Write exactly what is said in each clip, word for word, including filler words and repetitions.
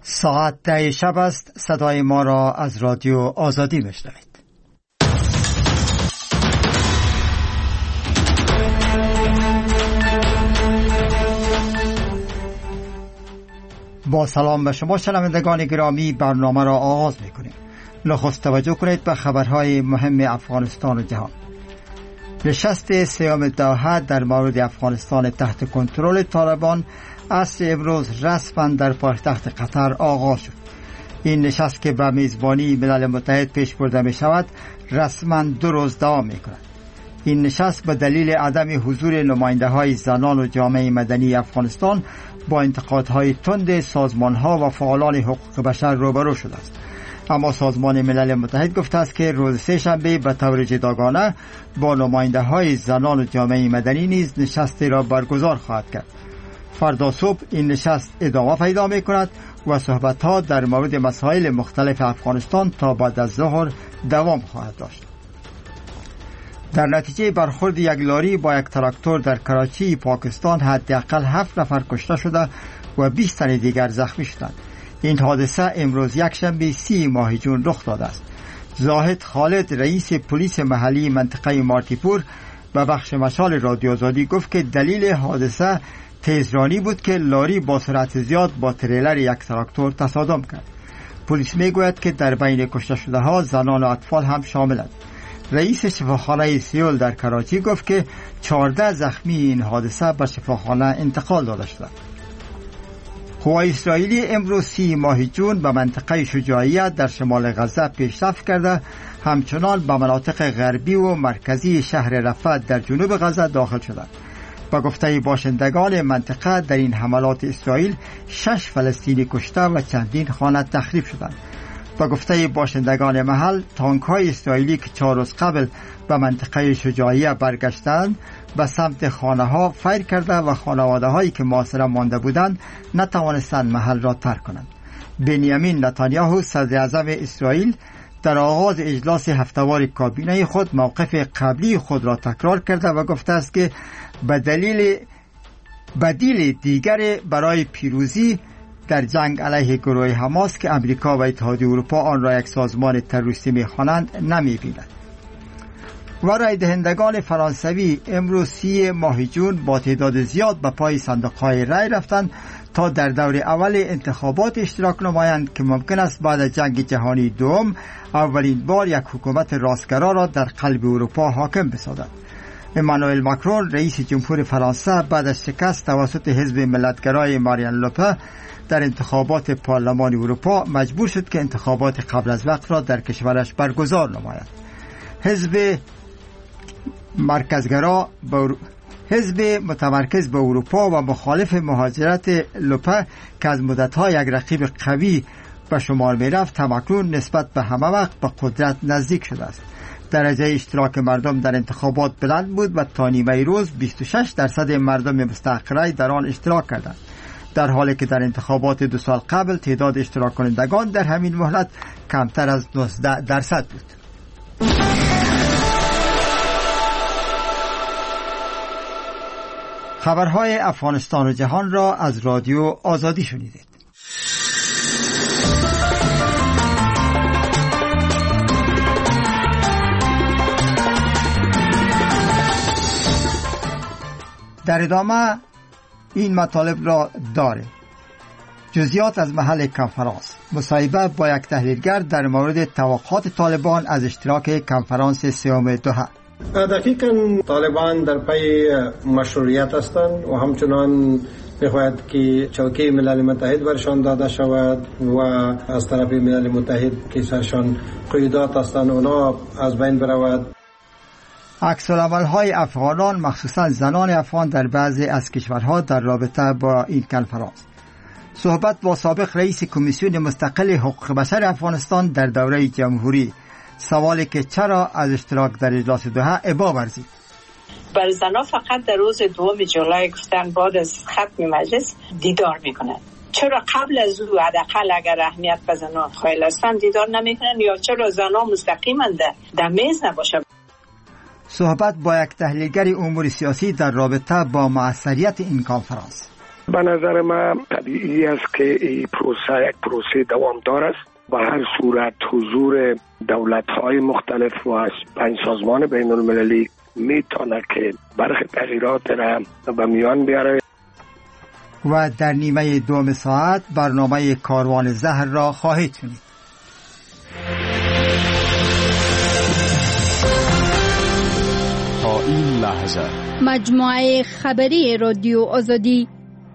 ساعت ده شب است. صدای ما را از رادیو آزادی میشنوید. با سلام به شما شنوندگان گرامی، برنامه را آغاز میکنیم. نخست توجه کنید به خبرهای مهم افغانستان و جهان. نشست سیام دوحه در مورد افغانستان تحت کنترل طالبان عصر امروز رسما در پایتخت قطر آغاز شد. این نشست که به میزبانی ملل متحد پیش برده می شود رسما دو روز دوام می کند. این نشست به دلیل عدم حضور نماینده های زنان و جامعه مدنی افغانستان با انتقادهای تند سازمان ها و فعالان حقوق بشر روبرو شده است. اما سازمان ملل متحد گفته است که روز سه شنبه به طور جداگانه با نماینده های زنان و جامعه مدنی نیز نشستی را برگزار خواهد کرد. فردا صبح این نشست ادامه پیدا می کند و صحبت ها در مورد مسائل مختلف افغانستان تا بعد از ظهر دوام خواهد داشت. در نتیجه برخورد یک لاری با یک تراکتور در کراچی پاکستان حداقل هفت نفر کشته شده و بیست تن دیگر زخمی شدند. این حادثه امروز یکشنبه سی ماه جون رخ داده است. زاهد خالد رئیس پلیس محلی منطقه مارتیپور به بخش مشال رادیو آزادی گفت که دلیل حادثه تیزرانی بود که لاری با سرعت زیاد با تریلر یک تراکتور تصادم کرد. پلیس میگوید که در بین کشته شده ها زنان و اطفال هم شاملند. رئیس شفاخانه سیول در کراچی گفت که چهارده زخمی این حادثه به شفاخانه انتقال داده شده. قوای اسرائیلی امروز سی ماه جون به منطقه شجاعیه در شمال غزه پیشرفت کرده، همچنان به مناطق غربی و مرکزی شهر رفح در جنوب غزه داخل شدند. با گفته باشندگان منطقه در این حملات اسرائیل شش فلسطینی کشته و چندین خانه تخریب شدند. با گفته باشندگان محل، تانک های اسرائیلی که چهار روز قبل به منطقه شجاعیه برگشتند به سمت خانه ها فیر کرده و خانواده هایی که محاصره مانده بودند نتوانستند محل را ترک کنند. بنیامین نتانیاهو صدر اعظم اسرائیل در آغاز اجلاس هفته‌وار کابینه خود موقف قبلی خود را تکرار کرده و گفته است که به دلیل بدیل دیگر برای پیروزی در جنگ علیه گروه حماس که امریکا و اتحادیه اروپا آن را یک سازمان تروریستی می‌خوانند نمی‌بیند. و رای دهندگان فرانسوی امروز سی ماه جون با تعداد زیاد به پای صندوق‌های رای رفتند تا در دور اول انتخابات اشتراک نمایند که ممکن است بعد از جنگ جهانی دوم اولین بار یک حکومت راستگرا را در قلب اروپا حاکم بسازد. امانوئل ماکرون رئیس جمهور فرانسه بعد از شکست توسط حزب ملتگرای مارین لوپن در انتخابات پارلمان اروپا مجبور شد که انتخابات قبل از وقت را در کشورش برگزار نماید. حزب مرکزگرا با حزب متمرکز به اروپا و مخالف مهاجرت لوپن که از مدت‌ها یک رقیب قوی به شمار می‌رفت تمکنون نسبت به همه وقت به قدرت نزدیک شده است. درجه اشتراک مردم در انتخابات بلند بود و تا نیمه روز بیست و شش درصد مردم مستحق رای در آن اشتراک کردند، در حالی که در انتخابات دو سال قبل تعداد اشتراک کنندگان در همین مهلت کمتر از نوزده درصد بود. خبرهای افغانستان و جهان را از رادیو آزادی شنیدید. در ادامه این مطالب را داره. جزئیات از محل کنفرانس، مصاحبه با یک تحلیلگر در مورد توقعات طالبان از اشتراک کنفرانس سیام دوحه. دقیقاً طالبان در پی مشروعیت هستند و همچنان می‌خواهد که چوکه ملل متحد برشان داده شود و از طرف ملل متحد که سرشان قیودات هستند اونا از بین برود. عکس‌العمل‌های افغانان مخصوصاً زنان افغان در بعضی از کشورها در رابطه با این کنفرانس. صحبت با سابق رئیس کمیسیون مستقل حقوق بشر افغانستان در دوره جمهوری. سوالی که چرا از اشتراک در اجلاس دوحه ابا ورزید. بر زنان فقط در روز دوم جولای گفتن بعد از ختم مجلس دیدار میکنن. چرا قبل از او حداقل اگر اهمیت به زنان قائل هستند دیدار نمیکنن، یا چرا زنان مستقیما در میز نباشه؟ صحبت با یک تحلیلگر امور سیاسی در رابطه با موثریت این کنفرانس. به نظر من طبیعی است که این پروسه یک پروسه دوامدار است. به هر صورت حضور دولت‌های مختلف و پنج سازمان بین المللی میتونه که برخی تغییرات را به میان بیاره. و در نیمه دوم ساعت برنامه کاروان زهر را خواهید شنید. تا این لحظه مجموعه خبری رادیو آزادی.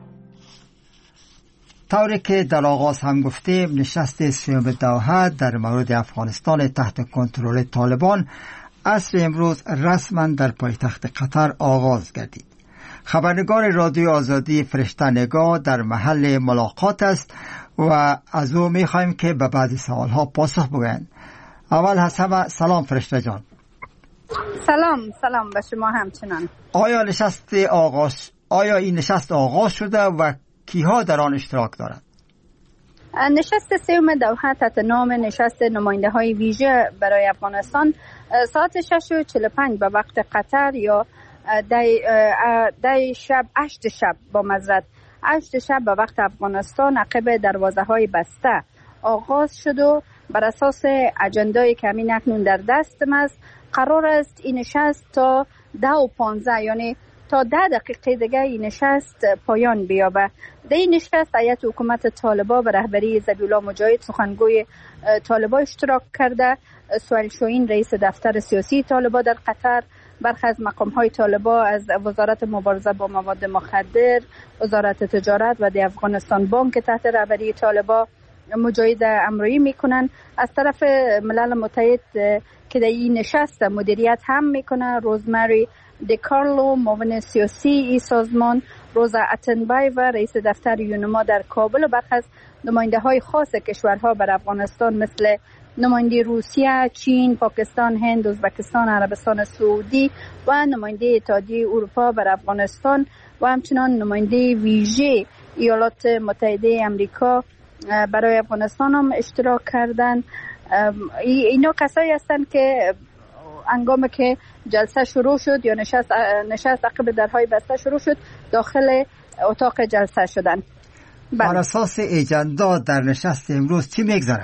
طوری که در آغاز هم گفتیم، نشست سیوم دوحه در مورد افغانستان تحت کنترل طالبان عصر امروز رسما در پایتخت قطر آغاز گردید. خبرنگار رادیو آزادی فرشته نگاه در محل ملاقات است و از او می‌خوایم که به بعضی سوالها پاسخ بگوید. اول از همه سلام فرشته جان. سلام سلام به شما همچنان. آیا نشست آغاز آیا این نشست آغاز شده و کیها در آن اشتراک دارند؟ نشست سوم دوحه تحت نام نشست نماینده های ویژه برای افغانستان ساعت شش و چهل و پنج به وقت قطر یا دی, دی شب هشت شب با معذرت هشت شب به وقت افغانستان عقب دروازه های بسته آغاز شد و بر اساس اجندای که همین اکنون در دستم است قرار است این نشست تا ده و پانزده یعنی تا ده دقیقه دیگه این نشست پایان بیابه. در این نشست هیئت حکومت طالبان به رهبری ذبیح الله مجاهد سخنگوی طالبان اشتراک کرده. سهیل شاهین رئیس دفتر سیاسی طالبان در قطر، برخی از مقام‌های طالبان از وزارت مبارزه با مواد مخدر، وزارت تجارت و د افغانستان بانک تحت رهبری طالبان مجاهد امرویی میکنن. از طرف ملل متحد که در این نشست مدیریت هم میکنه روزمری دیکارلو معاون سیاسی ای سازمان، روزا اتنبای و رئیس دفتر یونما در کابل و برخی از نماینده های خاص کشورها بر افغانستان مثل نماینده روسیه، چین، پاکستان، هند، ازبکستان، عربستان سعودی و نماینده اتحادیه اروپا بر افغانستان و همچنان نماینده ویژه ایالات متحده امریکا برای افغانستان هم اشتراک کردن. اینا کسایی هستند که هنگامی که جلسه شروع شد یا نشست نشست عقب درهای بسته شروع شد داخل اتاق جلسه شدن. بر اساس اجندا در نشست امروز چی میگذره؟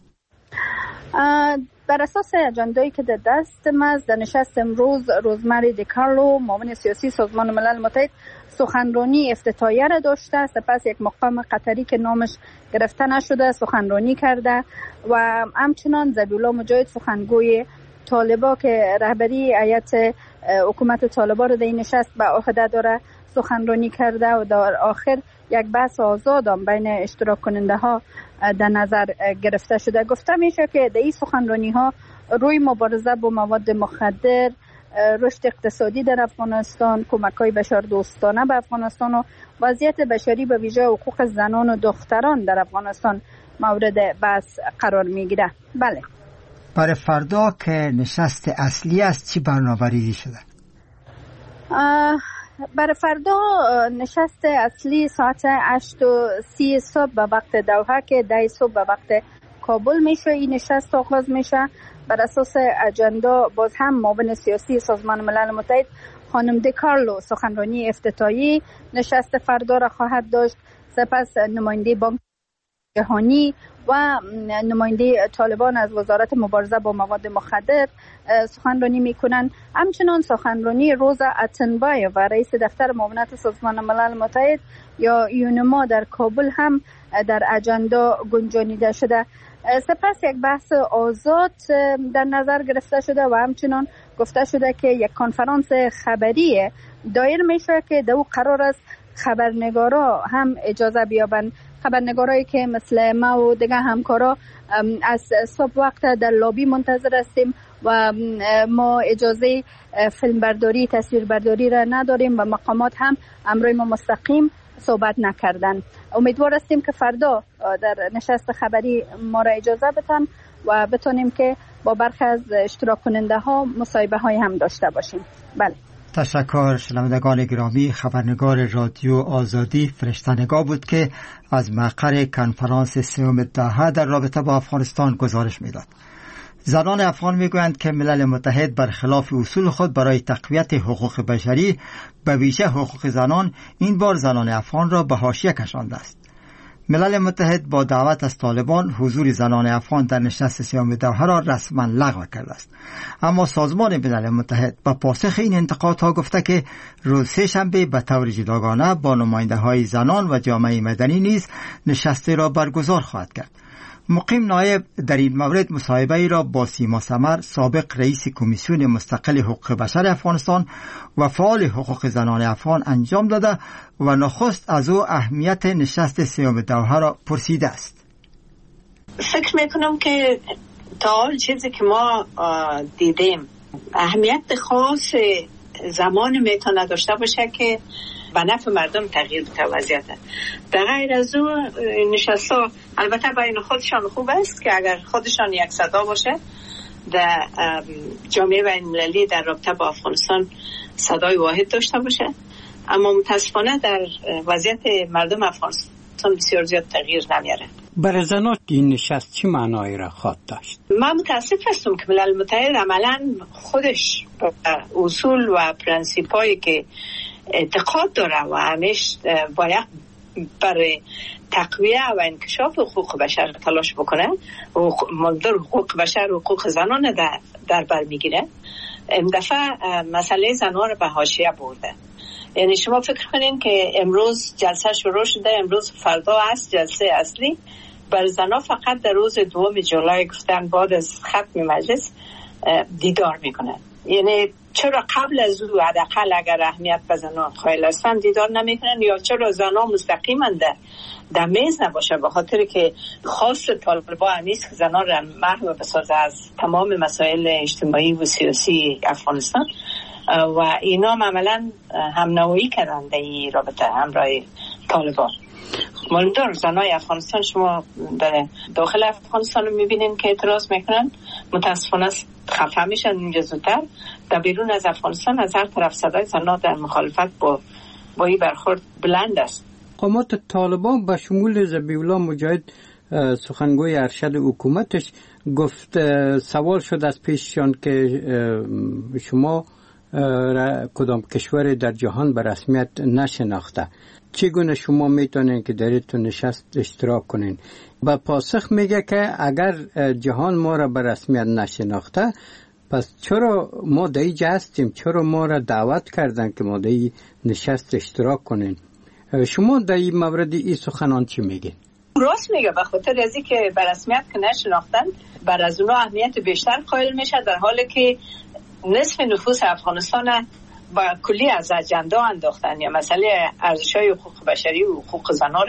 بر اساس اجندایی که در دست است در نشست امروز روزمری دیکارلو معاون سیاسی سازمان ملل متحد سخنرانی افتتاحیه را داشته، سپس یک مقام قطری که نامش گرفته نشده سخنرانی کرده و همچنان ذبیح الله مجاهد سخنگوی طالبان که رهبری هیئت حکومت طالبان را در این نشست به عهده داره سخنرانی کرده و در آخر یک بحث آزاد هم بین اشتراک کننده ها در نظر گرفته شده. گفته میشه که در این سخنرانی ها روی مبارزه با مواد مخدر، رشد اقتصادی در افغانستان، کمک های بشر دوستانه به افغانستان و وضعیت بشری به ویژه حقوق زنان و دختران در افغانستان مورد بحث قرار میگیره. بله. برای فردا که نشست اصلی است چی برنامه‌ریزی شده؟ برای فردا نشست اصلی ساعت هشت و سی صبح به وقت دوحه که ده صبح به وقت کابل میشه این نشست آغاز میشه. بر اساس اجندا باز هم معاون سیاسی سازمان ملل متحد خانم دیکارلو سخنرانی افتتاحی نشست فردا را خواهد داشت. سپس نماینده بانک جهانی و نماینده طالبان از وزارت مبارزه با مواد مخدر سخنرانی میکنن. همچنان سخنرانی روزا اتنبای و رئیس دفتر معاونت سازمان ملل متحد یا یونما در کابل هم در اجندا گنجانیده شده. سپس یک بحث آزاد در نظر گرفته شده و همچنان گفته شده که یک کنفرانس خبری دایر میشه که در او قرار است خبرنگارا هم اجازه بیابند. خبرنگارایی که مثل ما و دیگه همکارا از صبح وقت در لابی منتظر هستیم و ما اجازه فیلم برداری تصویر برداری را نداریم و مقامات هم امروی ما مستقیم صحبت نکردن. امیدوار هستیم که فردا در نشست خبری ما را اجازه بدن و بتونیم که با برخی از اشتراک کننده ها مصاحبه های هم داشته باشیم. بله. تشکر. شنوندگان گرامی، خبرنگار رادیو آزادی فرشته نگاه بود که از مقر کنفرانس سوم دوحه در رابطه با افغانستان گزارش میداد. زنان افغان میگویند که ملل متحد برخلاف اصول خود برای تقویت حقوق بشری به ویژه حقوق زنان این بار زنان افغان را به حاشیه کشانده است. ملل متحد با دعوت از طالبان حضور زنان افغان در نشست سیام دوحه را رسما لغو کرده است. اما سازمان ملل متحد با پاسخ این انتقادها گفته که روز سه شنبه به طور جداگانه با نماینده های زنان و جامعه مدنی نیز نشستی را برگزار خواهد کرد. مقیم نایب در این مورد مصاحبه ای را با سیما سمر، سابق رئیس کمیسیون مستقل حقوق بشر افغانستان و فعال حقوق زنان افغان انجام داده و نخست از او اهمیت نشست سیام دوحه را پرسیده است. فکر میکنم که تا حال چیزی که ما دیدیم اهمیت خاص زمان میتونه داشته باشه که به نفع مردم تغییر بده وضعیت. در غیر از او نشستا البته بین خودشان خوب است که اگر خودشان یک صدا باشه در جامعه بین المللی در رابطه با افغانستان صدای واحد داشته باشه، اما متاسفانه در وضعیت مردم افغانستان بسیار زیاد تغییر نمیاره. برای زنان این نشست چی معنایی را خواهد داشت؟ من متاسف هستم که ملل متحد عملا خودش اصول و پرنسیپایی که اعتقاد داره و همیشه باید برای تقویه و انکشاف حقوق بشر تلاش بکنه و مقدار حقوق بشر و حقوق زنان در, در بر میگیره، این دفعه مسئله زنان رو به حاشیه برده. یعنی شما فکر کنین که امروز جلسه شروع شده، امروز فردا است جلسه اصلی. بر زنان فقط در روز دوم جولای گفتن بعد از ختم مجلس دیدار میکنن. یعنی چرا قبل از او حداقل اگر اهمیت به زنان قائل هستن دیدار نمیکنن، یا چرا زنان مستقیما در در میز نباشه؟ به خاطر که خاص طالبان نیست که زنان را محو بسازه از تمام مسائل اجتماعی و سیاسی افغانستان و اینا عملا هم نوعی کردن در این رابطه همراه طالبان. مالدار زنای افغانستان شما در داخل افغانستان رو میبینین که اعتراض میکنن، متاسفانه خفه میشن اینجا زودتر. در بیرون از افغانستان از هر طرف صدای زنان در مخالفت با با این برخورد بلند است. قامات طالبان به شمول ذبیح الله مجاهد سخنگوی ارشد حکومتش گفت، سوال شد از پیششان که شما کدام کشور در جهان به رسمیت نشناخته، چگونه شما میتونین که در این نشست اشتراک کنین؟ با پاسخ میگه که اگر جهان ما را به رسمیت نشناخته پس چرا ما در اینجا هستیم، چرا ما را دعوت کردن که ما در این نشست اشتراک کنین؟ شما در این مورد این سخنان چی میگین؟ راست میگه، به خاطر از اینکه به رسمیت که نشناختن بر از اونها اهمیت بیشتر قائل میشه، در حالی که نصف نفوس افغانستان با کلی از اجندا انداختن یا مسئله ارزش‌های حقوق بشری و حقوق زنان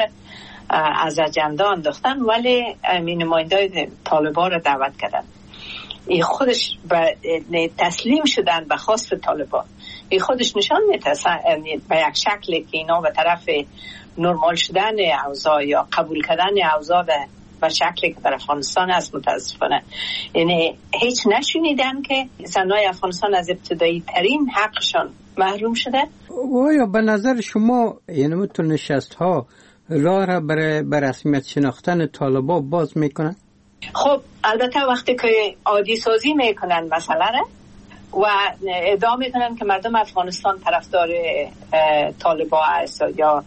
از اجندا انداختن، ولی نماینده‌های طالبان را دعوت کردن. این خودش به تسلیم شدن به خواست طالبان، این خودش نشان میده به یک شکلی که اینا به طرف نرمال شدن اوضاع یا قبول کردن اوضاع به شکلی که در افغانستان هست. متاسفانه یعنی هیچ نشونیدن که زنای افغانستان از ابتدایی ترین حقشان محروم شده. آیا به نظر شما یعنی متون نشست ها راه را برای رسمیت شناختن طالبان باز میکنن؟ خب البته وقتی که عادی سازی میکنن مثلا و ادعا میکنن که مردم افغانستان طرفدار طالبان است یا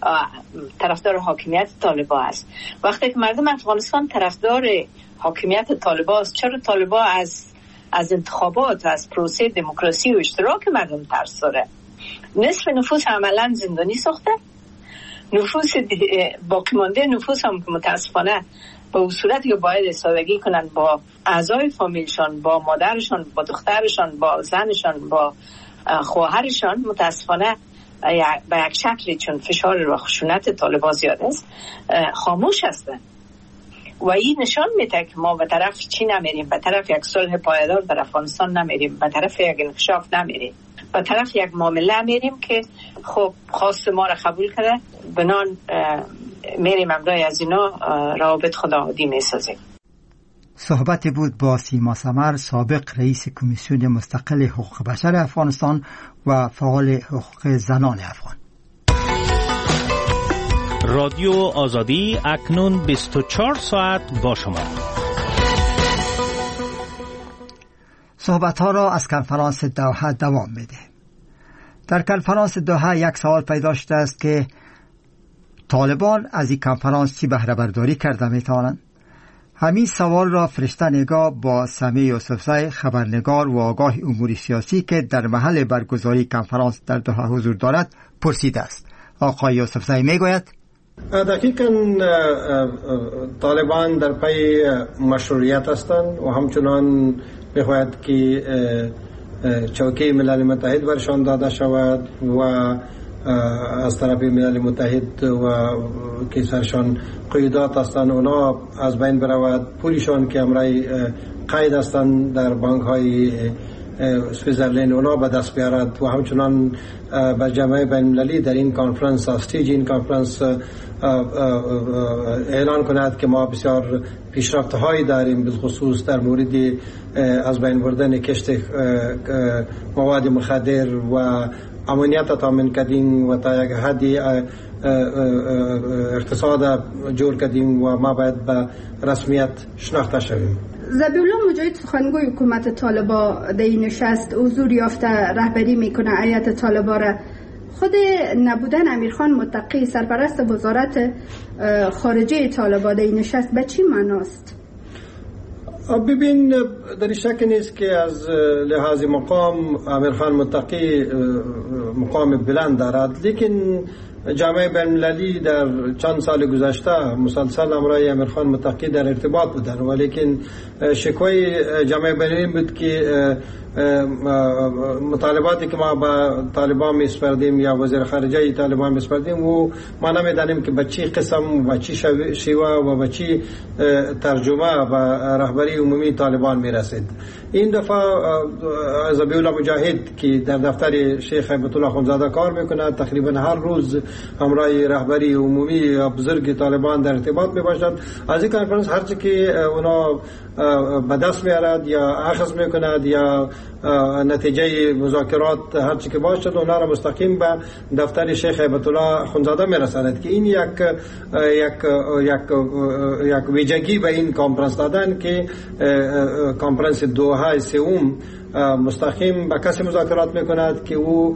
طرفدار حاکمیت طالبان است، وقتی که مردم افغانستان طرفدار حاکمیت طالبان است، چرا طالبان از از انتخابات و از پروسه دموکراسی و اشتراک مردم ترس داره؟ نصف نفوس عملا زندانی ساخته، نفوس باقی مانده نفوس هم که متاسفانه به صورتی که باید استادگی کنن با اعضای فامیلشان، با مادرشان، با دخترشان، با زنشان، با خواهرشان، متاسفانه به یک شکلی چون فشار و خشونت طالبان زیاد است خاموش هستند و این نشان میده که ما به طرف چی نمیریم، به طرف یک صلح پایدار در افغانستان نمیریم، به طرف یک انکشاف نمیریم، به طرف یک معامله میریم که خب خواست ما را قبول کرده، بنان میریم امرای از اینا روابط خداحافظی میسازیم. صحبتی بود با سیما سمر، سابق رئیس کمیسیون مستقل حقوق بشر افغانستان و فعال حقوق زنان افغان. رادیو آزادی اکنون بیست و چهار ساعت با شما. صحبت ها را از کنفرانس دوحه دوام میده. در کنفرانس دوحه یک سوال پیدا شده است که طالبان از این کنفرانس چی بهره برداری کرده میتوانند؟ همین سوال را فرشته نگاه با سمیع یوسفزی خبرنگار و آگاه امور سیاسی که در محل برگزاری کنفرانس در دوحه حضور دارد پرسیده است. آقای یوسفزی میگوید دقیقاً طالبان در پی مشروعیت هستند و همچنان میخواهد که چوکه ملل متحد برشان داده شود و از طرف ملل متحد و که سرشان قیودات هستند اونا از بین برود، پولشان که امرای قید هستند در بانک های سویزرلند اونا به دست بیارد و همچنان به جامعه بین المللی در این کانفرنس استیج این کانفرنس اعلان کند که ما بسیار پیشرفت هایی داریم، بالخصوص در مورد از بین بردن کشت مواد مخدر و امنیت تامین کردیم و تا یک حدی اقتصاد جور کردیم و ما باید به رسمیت شناخته شویم. ذبیحالله مجاهد سخنگوی حکومت طالبان در این نشست حضور یافته رهبری میکنه هیئت طالبان را. خود نبودن امیرخان متقی سرپرست وزارت خارجه طالبان در این نشست به چی معناست؟ ببین در شک نیست که از لحاظ مقام امیرخان متقی مقام بلند دارد، لیکن جامعه بین المللی در چند سال گذشته مسلسل امرای امیرخان متقی در ارتباط بودن، ولیکن شکوای جامعه بین المللی بود که مطالباتی که ما با طالبان میسپردیم یا وزیر خارجه طالبان میسپردیم و ما نمیدانیم که به چی قسم و چی شیوه و به چی ترجمه و رهبری عمومی طالبان میرسید. این دفعه ذبیحالله مجاهد که در دفتر شیخ هیبت الله اخوندزاده کار میکنه تقریبا هر روز همراه رهبری عمومی بزرگ طالبان در ارتباط میباشد. از این کنفرانس هرچی که اونا به دست میارد یا اخذ میکند یا نتیجه مذاکرات هرچی که باشد اونا را مستقیم به دفتر شیخ هیبت الله اخوندزاده میرساند که این یک یک یک یک ویژگی به این کنفرانس دادن که کنفرانس دوحه سوم مستقیم با کسی مذاکرات میکند که او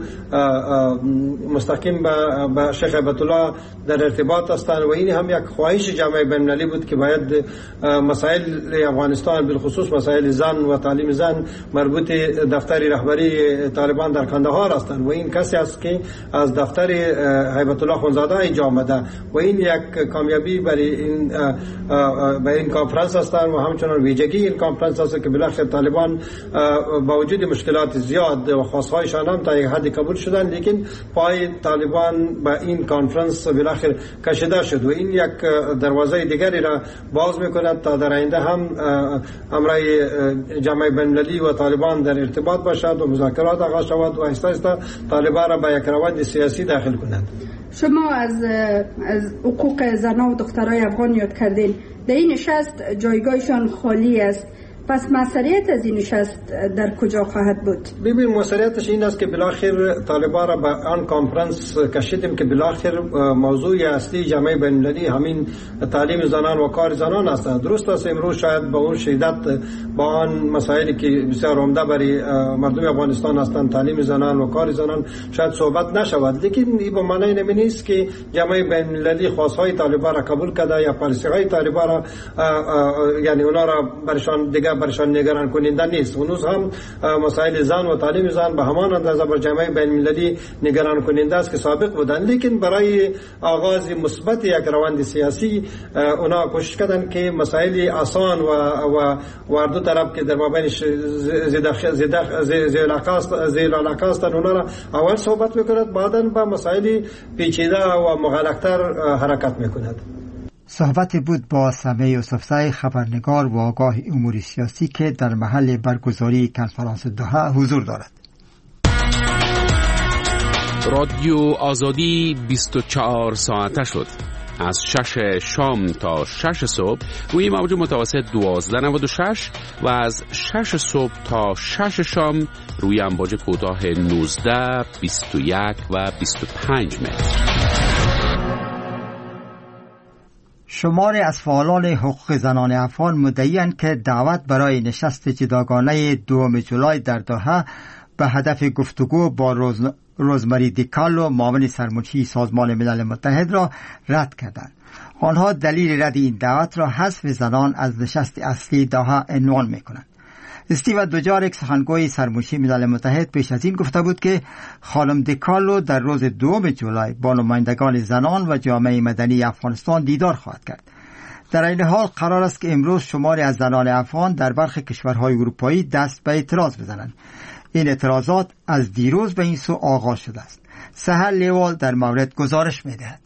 مستقیم با شیخ هیبت الله در ارتباط هستند و این هم یک خواهش جامعه بین المللی بود که باید مسائل افغانستان بالخصوص مسائل زن و تعلیم زن مربوط دفتر رهبری طالبان در کندهار هستند و این کسی است که از دفتر هیبت الله اخوندزاده اینجا آمده و این یک کامیابی برای این برای این کنفرانس هستند و همچنان ویژگی این کنفرانس است که بالاخره طالبان با وجود مشکلات زیاد و خواستهایشان هم تا یک حدی قبول شدن، لیکن پای طالبان با این کنفرانس بالاخره کشیده شد و این یک دروازه دیگری را باز میکند تا در آینده هم امرای جامعه بین المللی و طالبان در ارتباط باشد و مذاکرات آغاز شود و آهسته آهسته طالبان را به یک روند سیاسی داخل کنند. شما از از حقوق زنان و دخترای افغان یاد کردین. در این نشست جایگاهشان خالی است، پس مسئولیت از این نشست در کجا خواهد بود؟ ببین مسئولیتش این است که بالاخره طالبان را به آن کنفرانس کشیدیم که بالاخره موضوع اصلی جامعه بین المللی همین تعلیم زنان و کار زنان است. درست است امروز شاید با اون شدت با آن مسائلی که بسیار عمده برای مردم افغانستان هستند تعلیم زنان و کار زنان شاید صحبت نشود، لیکن این به معنی نمی نیست که جامعه بین المللی خواستهای طالبان را قبول کرده یا پالیسی های طالبان را یعنی اونا را برشان دیگه برشان نگران کننده نیست. اونوز هم مسائل زن و تعلیم زن به همان اندازه بر جامعه بین المللی نگران کننده است که سابق بودن، لیکن برای آغاز مثبت یک روند سیاسی اونا کوشش کردن که مسائل آسان و و و دو طرف که در مابینش زیاد زیاد زیر علاقه است اونا را اول صحبت میکند، بعداً با مسائل پیچیده و مغلق‌تر حرکت میکند. صحبت بود با سمیع یوسفزی خبرنگار و آگاه امور سیاسی که در محل برگزاری کنفرانس دوحه حضور دارد. رادیو آزادی بیست و چهار ساعته شد. از شش شام تا شش صبح روی موج متوسط دوازده نود و شش و از شش صبح تا شش شام روی امواج کوتاه نوزده، بیست و یک و بیست و پنج متر. شماری از فعالان حقوق زنان افغان مدعی‌اند که دعوت برای نشست جداگانه دوم جولای در دوحه به هدف گفتگو با روز... روزمری دیکالو معاون سرمنشی سازمان ملل متحد را رد کردند. آنها دلیل رد این دعوت را حذف زنان از نشست اصلی دوحه عنوان می‌کنند. استیو دوجارک سخنگوی سرمنشی ملل متحد پیش از این گفته بود که خانم دیکالو در روز دوم جولای با نمایندگان زنان و جامعه مدنی افغانستان دیدار خواهد کرد. در این حال قرار است که امروز شماری از زنان افغان در برخی کشورهای اروپایی دست به اعتراض بزنند. این اعتراضات از دیروز به این سو آغاز شده است. سحر لیوال در مورد گزارش می‌دهد.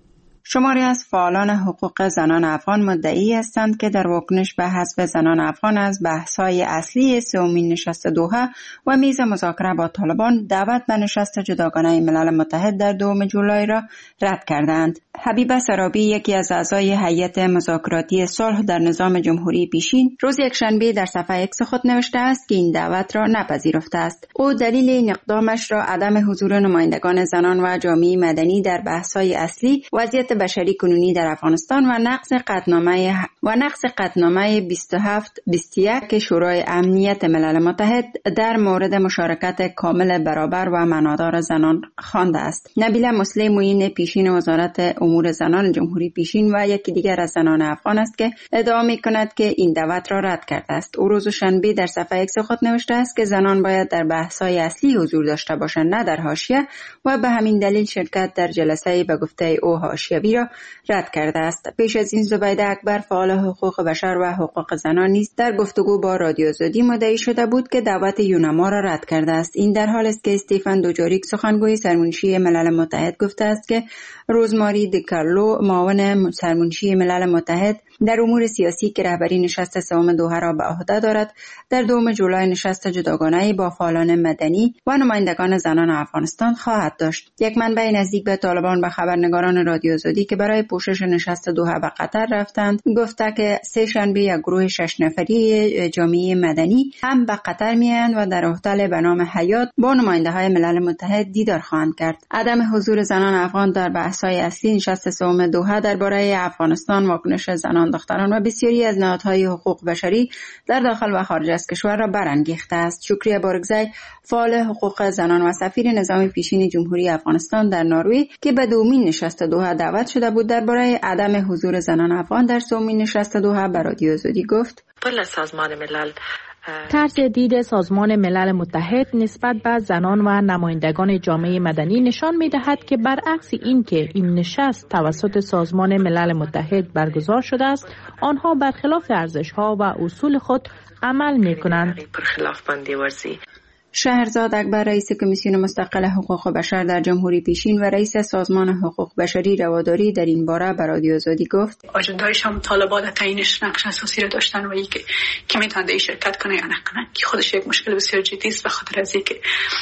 شماری از فعالان حقوق زنان افغان مدعی هستند که در واکنش به حذف زنان افغان از بحث‌های اصلی سومین نشست دوحه و میز مذاکره با طالبان دعوت به نشست جداگانه ملل متحد در دوم جولای را رد کردند. حبیبه سرابی، یکی از اعضای هیئت مذاکراتی صلح در نظام جمهوری پیشین، روز یکشنبه در صفحه ایکس خود نوشته است که این دعوت را نپذیرفته است. او دلیل این اقدامش را عدم حضور نمایندگان زنان و جامعه مدنی در بحث‌های اصلی وضعیت بشری کنونی در افغانستان و نقض قطعنامه و نقض قطعنامه بیست و هفت بیست و یک شورای امنیت ملل متحد در مورد مشارکت کامل برابر و معنادار زنان خوانده است. نبیله مسلم، معین پیشین وزارت امور زنان جمهوری پیشین و یکی دیگر از زنان افغان است که ادعا می‌کند که این دعوت را رد کرده است. او روز شنبه در صفحه ایکس خود نوشته است که زنان باید در بحث‌های اصلی حضور داشته باشند، نه در حاشیه، و به همین دلیل شرکت در جلسه به گفته او حاشیوی را رد کرده است. پیش از این زبیده اکبر، فعال حقوق بشر و حقوق زنان نیز در گفتگو با رادیو آزادی مدعی شده بود که دعوت یونما را رد کرده است. این در حالی است که استیفن دوجاریک، سخنگوی سرمنشی ملل متحد، گفته است که روزماری دیکارلو، معاون سرمنشی ملل متحد در امور سیاسی که رهبری نشست سوم دوحه را به عهده دارد، در دوم جولای نشست جداگانه با فعالان مدنی و نمایندگان زنان افغانستان خواهد داشت. یک منبع نزدیک به طالبان به خبرنگاران رادیو آزادی که برای پوشش نشست دوحه به قطر رفتند گفته که سه شنبه یک گروه شش نفری جامعه مدنی هم به قطر میآیند و در هتل به نام حیات با نماینده‌های ملل متحد دیدار خواهند کرد. عدم حضور زنان افغان در بحث‌های اصلی نشست سوم دوحه درباره افغانستان، واکنش زنان، دختران و بسیاری از نهادهای حقوق بشری در داخل و خارج از کشور را برانگیخته است. شکریه بارگزای، فعال حقوق زنان و سفیر نظام پیشین جمهوری افغانستان در نروژ که به دومین نشست دوحه دعوت شده بود، درباره عدم حضور زنان افغان در سومین نشست دوحه به رادیو آزادی گفت: کل سازمان ملل طرز دید سازمان ملل متحد نسبت به زنان و نمایندگان جامعه مدنی نشان می‌دهد که برعکس این که این نشست توسط سازمان ملل متحد برگزار شده است، آنها برخلاف ارزش‌ها و اصول خود عمل می‌کنند. برخلاف بندی ورزی. شهرزاد اکبر، رئیس کمیسیون مستقل حقوق بشر در جمهوری پیشین و رئیس سازمان حقوق بشری رواداری در این باره به رادیو آزادی گفت: آجنده‌ایش هم طالبان تعیینش نقش اساسی را داشتن و اینکه کی میتونه این شرکت کنه یا نکنه که خودش یک مشکل بسیار جدی است، به خاطر از اینکه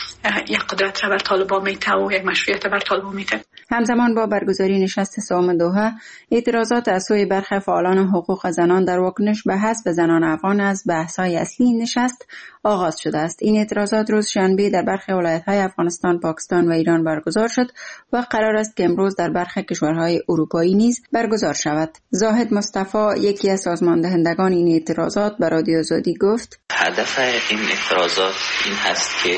یک قدرت را بر طالبان میته و یک مشروعیت بر طالبان میته. همزمان با برگزاری نشست سوم دوحه، اعتراضات از سوی برخی فعالان حقوق زنان در واکنش به حذف زنان افغان از بحث‌های اصلی نشست آغاز شده است. این اعتراضات روز شنبه در برخی ولایت‌های افغانستان، پاکستان و ایران برگزار شد و قرار است که امروز در برخی کشورهای اروپایی نیز برگزار شود. زاهد مصطفی، یکی از سازماندهندگان این اعتراضات، به رادیو آزادی گفت: هدف این اعتراضات این هست که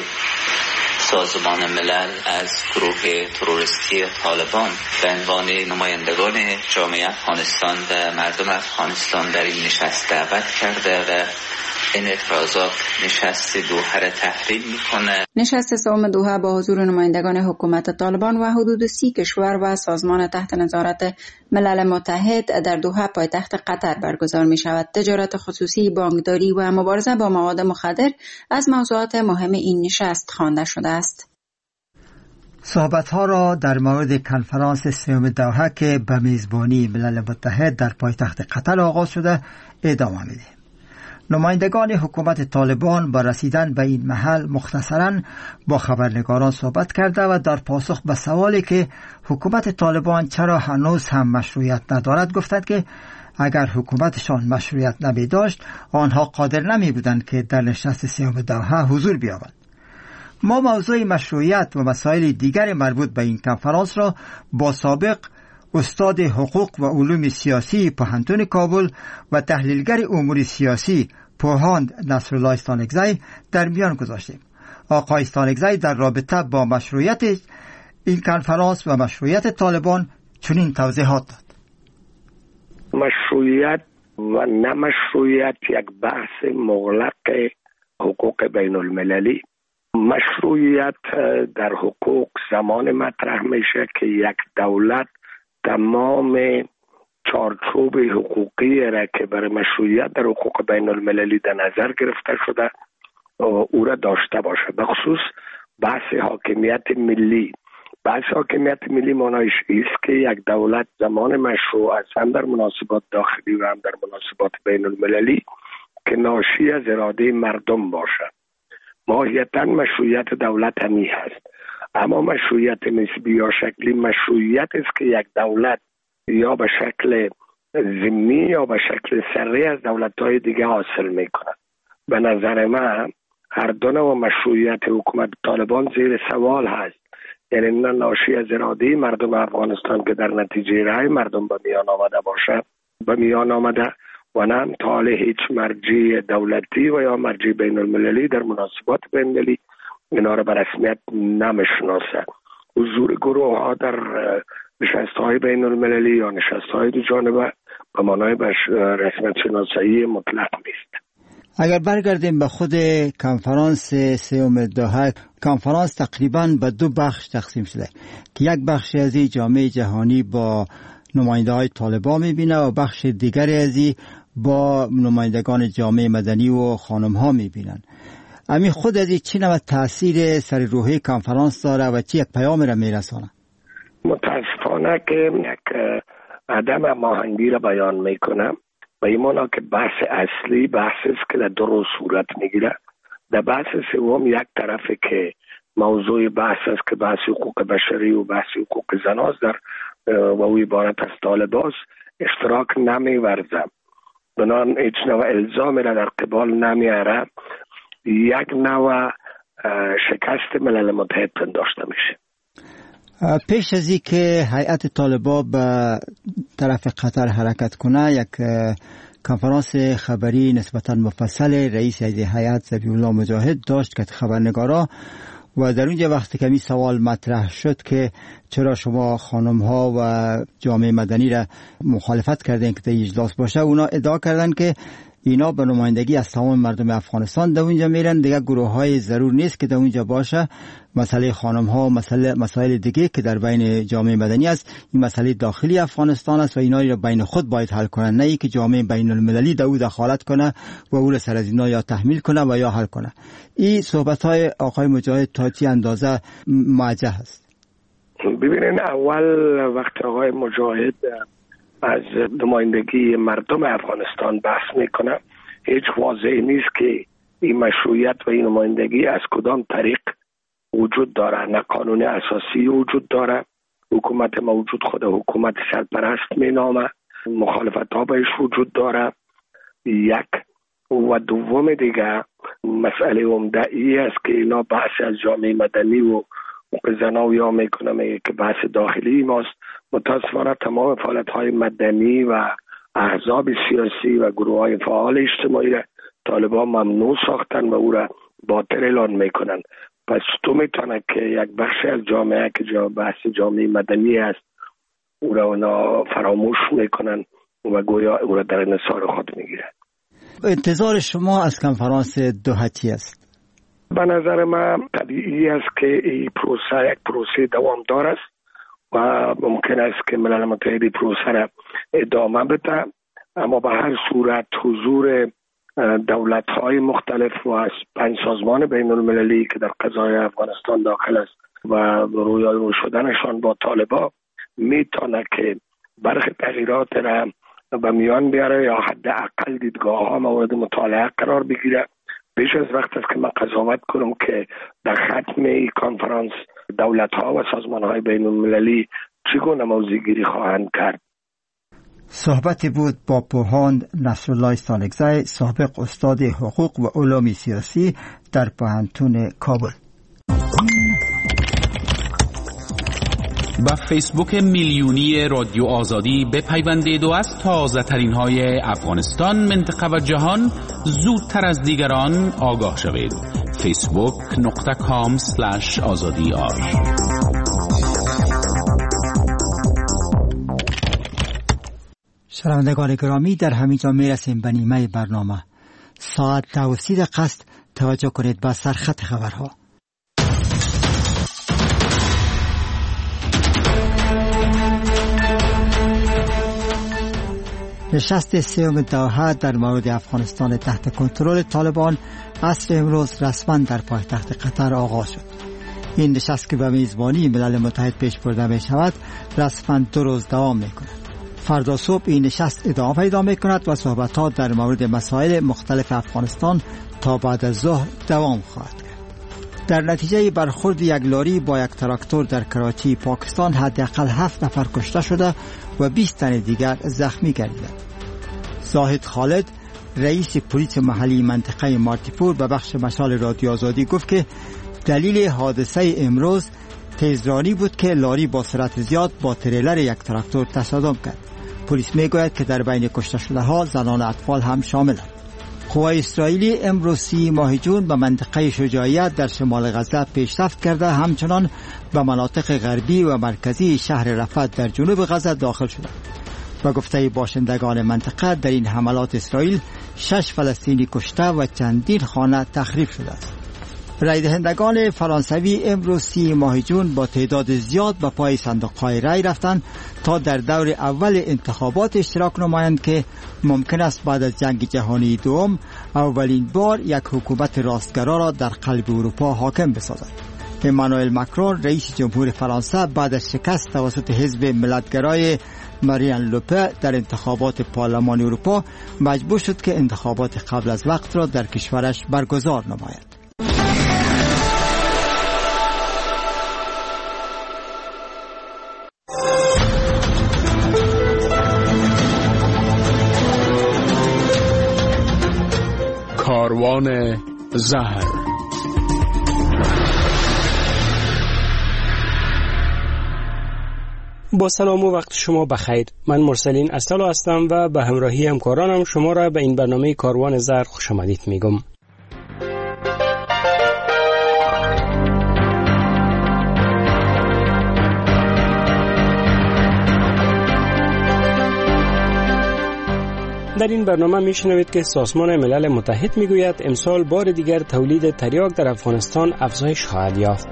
سازمان ملل از گروه تروریستی طالبان به عنوان نمایندگان جامعه افغانستان و مردم افغانستان در این نشست دعوت کرده و این اعتراضات نشست دوحه را تحریم میکنه. نشست سوم دوحه با حضور نمایندگان حکومت طالبان و حدود سی کشور و سازمان تحت نظارت ملل متحد در دوحه پایتخت قطر برگزار می شود. تجارت خصوصی، بانکداری و مبارزه با مواد مخدر از موضوعات مهم این نشست خوانده شده است. صحبت‌ها را در مورد کنفرانس سوم دوحه که به میزبانی ملل متحد در پایتخت قطر آغاز شده ادامه می‌دهیم. نمایندگان حکومت طالبان با رسیدن به این محل مختصراً با خبرنگاران صحبت کرده و در پاسخ به سوالی که حکومت طالبان چرا هنوز هم مشروعیت ندارد گفتند که اگر حکومتشان مشروعیت نمی داشت آنها قادر نمی بودند که در نشست سوم دوحه حضور بیابند. ما موضوع مشروعیت و مسائل دیگر مربوط به این کنفرانس را با سابق استاد حقوق و علوم سیاسی پوهنتون کابل و تحلیلگر امور سیاسی پوهاند نصرالله استانکزی در میان گذاشتیم. آقای استانکزی در رابطه با مشروعیت این کنفرانس و مشروعیت طالبان چنین توضیحات داد. مشروعیت و نمشروعیت یک بحث مغلق حقوق بین المللی. مشروعیت در حقوق زمان مطرح میشه که یک دولت تمام چارچوب حقوقی را که برای مشروعیت در حقوق بین المللی در نظر گرفته شده او را داشته باشه. به خصوص بحث حاکمیت ملی. بحث حاکمیت ملی معنیش است که یک دولت زمان مشروع است هم در مناسبات داخلی و هم در مناسبات بین المللی که ناشی از اراده مردم باشد. ماهیتا مشروعیت دولت همی هست، اما مشروعیت نسبی یا شکلی مشروعیت است که یک دولت یا به شکل ضمنی یا به شکل سری از دولت‌های دیگه حاصل می‌کند. به نظر من هر دو نوع مشروعیت حکومت طالبان زیر سوال هست، یعنی نه ناشی از اراده مردم افغانستان که در نتیجه رای مردم به میان آمده باشد به میان آمده و نه تا حال هیچ مرجع دولتی و یا مرجع بین المللی در مناسبات بین المللی اینا را به رسمیت نمیشناسه. حضور گروه ها در نشست های بین المللی یا نشست های دو جانبه به معنای رسمیت شناسایی مطلق نیست. اگر برگردیم به خود کنفرانس سوم دوحه، کنفرانس تقریبا به دو بخش تقسیم شده که یک بخش از این جامعه جهانی با نماینده های طالبان میبینه و بخش دیگر از این با نمایندگان جامعه مدنی و خانم ها میبینن. امی خود از این چی نوع تاثیر سر روحی کنفرانس داره و چی پیام را میرسانه؟ متاسفانه که یک عدم هماهنگی را بیان میکنم و ایمانا که بحث اصلی بحث است که در دو روز صورت میگیره. در بحث سوم یک طرفه که موضوع بحث است که بحث حقوق بشری و بحث حقوق زناست در و او عبارت از طالباس اشتراک نمیورزم، بنان هیچ نوع الزامی را در قبال نمیاره. یک نوع شکست ملل متحد پنداشته میشه. پیش از این که هیئت طالبان به طرف قطر حرکت کنه، یک کنفرانس خبری نسبتا مفصل رئیس هیئت ذبیح الله مجاهد داشت که خبرنگارا و در اونجا وقتی که می سوال مطرح شد که چرا شما خانم ها و جامعه مدنی را مخالفت کردین که در اجلاس باشه، اونا ادعا کردن که اینا به نمایندگی از تمام مردم افغانستان در اونجا میرن، دیگه گروه های ضرور نیست که در اونجا باشه. مسئله خانم ها، مسئله مسائل دیگه که در بین جامعه مدنی است، این مسئله داخلی افغانستان است و اینا را بین خود باید حل کنن، نه ای که جامعه بین المللی در او دخالت کنه و او را سر از اینا یا تحمیل کنه و یا حل کنه. این صحبت های آقای مجاهد تا چی اندازه موجه است؟ ببینین، اول وقت آقای مجاهد از نمایندگی مردم افغانستان بحث میکنه، هیچ واضح نیست که این مشروعیت و این نمایندگی از کدام طریق وجود داره. نه قانون اساسی وجود داره، حکومت موجود خود حکومت سرپرست مینامه، مخالفت ها بهش وجود داره. یک و دوم دیگه مسئله عمده ای است که اینا بحث از جامعه مدنی و زنا و یا میکنه که بحث داخلی ماست. متاسفانه تمام فعالیت های مدنی و احزاب سیاسی و گروه های فعال اجتماعی را طالبان ممنوع ساختن و او را باطل اعلان میکنن. پس تو میتونه که یک بخش از جامعه که جا بحث جامعه مدنی است او را اونا فراموش میکنن و گویا او را در انحصار خود میگیرن. انتظار شما از کنفرانس دوحه چی است؟ به نظر من طبیعی است که این پروسه یک پروسه دوامدار است و ممکن است که ملل متحد پروسه را ادامه بده، اما به هر صورت حضور دولت‌های مختلف و پنج سازمان بین المللی که در قضای افغانستان داخل است و رویارو شدنشان با طالبان میتونه که برخی تغییرات را به میان بیاره یا حداقل دیدگاه ها مورد مطالعه قرار بگیره. بیش از وقت است که من قضاوت کنم که در ختم این کنفرانس دولت‌ها و سازمان‌های بین المللی چگونه موضع‌گیری خواهند کرد. صحبتی بود با پوهاند نصرالله استانکزی، سابق استاد حقوق و علوم سیاسی در پوهنتون کابل. و فیسبوک میلیونی رادیو آزادی بپیوندید و از تازه ترین های افغانستان، منطقه و جهان زودتر از دیگران آگاه شوید. فیسبوک نقطه کام سلش آزادی آر. شنوندگان گرامی، در همینجا میرسیم به نیمه برنامه. ساعت ده و سی دقیقه است. توجه کنید به سرخط خبرها. نشست سوم دوحه در مورد افغانستان تحت کنترل طالبان عصر امروز رسما در پایتخت قطر آغاز شد. این نشست که به میزبانی ملل متحد پیش برده می شود رسما دو روز دوام می کند. فردا صبح این نشست ادامه پیدا می کند و صحبت‌ها در مورد مسائل مختلف افغانستان تا بعد از ظهر دوام خواهد کرد. در نتیجه برخورد یک لاری با یک تراکتور در کراچی، پاکستان، حداقل هفت نفر کشته شده و بیست تن دیگر زخمی گردیدند. زاهد خالد، رئیس پلیس محلی منطقه مارتیپور، به بخش مشال رادیو آزادی گفت که دلیل حادثه امروز تیزرانی بود که لاری با سرعت زیاد با تریلر یک تراکتور تصادم کرد. پلیس میگوید که در بین کشته شده ها زنان و اطفال هم شاملند. قوای اسرائیلی امروز سی ماه جون به منطقه شجاعیت در شمال غزه پیشرفت کرده، همچنان به مناطق غربی و مرکزی شهر رفح در جنوب غزه داخل شده. با گفته باشندگان منطقه در این حملات اسرائیل شش فلسطینی کشته و چندین خانه تخریب شده است. رای دهندگان فرانسوی امروز سی ماه جون با تعداد زیاد به پای صندوق‌های رای رفتند تا در دور اول انتخابات اشتراک نمایند که ممکن است بعد از جنگ جهانی دوم اولین بار یک حکومت راستگرا را در قلب اروپا حاکم بسازد. امانوئل ماکرون، رئیس جمهور فرانسه، بعد از شکست توسط حزب ملت‌گرای مارین لوپن در انتخابات پارلمان اروپا مجبور شد که انتخابات قبل از وقت را در کشورش برگزار نماید. کاروان زهر. با سلام و وقت شما بخیر. من مرسلین استالو هستم و به همراهی همکارانم شما را به این برنامه کاروان زهر خوش آمدید میگم. در این برنامه میشنوید که سازمان ملل متحد میگوید امسال بار دیگر تولید تریاک در افغانستان افزایش خواهد یافت.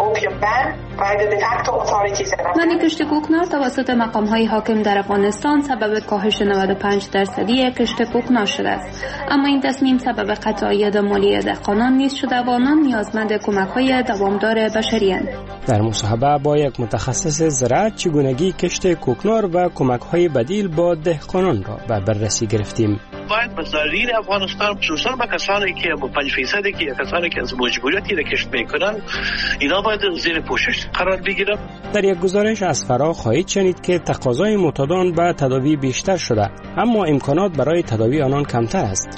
منع کشت کوکنار توسط مقام‌های حاکم در افغانستان سبب کاهش نود و پنج درصدی کشت کوکنار شده است، اما این تصمیم سبب قطعیت مالی دهقانان نیز شده و آنان نیازمند کمک‌های دوامدار بشری اند. در مصاحبه با یک متخصص زراعت چگونگی کشت کوکنار و کمک‌های بدیل با دهقانان را به بررسی گرفتیم. باید بسازین افغانستان خصوصا با کسانی که با پنج فیصدی که کسانی که از مجبوریتی را کشت میکنن اینا باید زیر پوشش قرار بگیرن. در یک گزارش از فرا خواهید شنید که تقاضای معتادان به تداوی بیشتر شده، اما امکانات برای تداوی آنان کمتر است.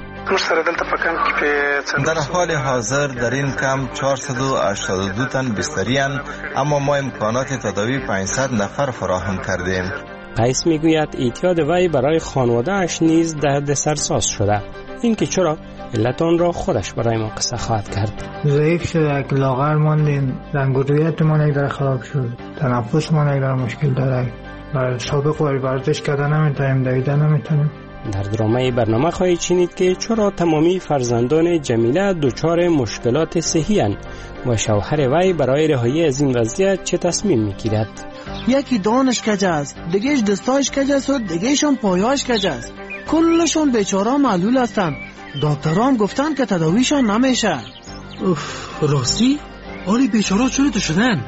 در حال حاضر در این کمپ چهارصد و هشتاد و دو تن بستری اند، اما ما امکانات تداوی پانصد نفر فراهم کردیم. قیس میگوید اعتیاد وی برای خانواده اش نیز درد سرساز شده. این که چرا؟ علت آن را خودش برای ما قصه خواهد کرد. ضعیف شده، لاغر ماندیم، رنگ و رویت ما یک در خراب شد، تنفس ما یک در مشکل داره، برای سابق وری ورزش کردن نمیتونیم، دویدن نمیتونیم. در درامه برنامه خواهید شنید که چرا تمامی فرزندان جمیله دچار مشکلات صحی اند و شوهر وی برای رهایی از این وضعیت چه تصمیم میگیرد. یکی دانش کج است، دیگهش دستاش کج است و دیگهشون پایاش کج است. کلشون بیچاره معلول هستند. دکتران گفتن که تداویشان نمیشه. اوف، راستی؟ آلی بیچاره چوری تو شدن؟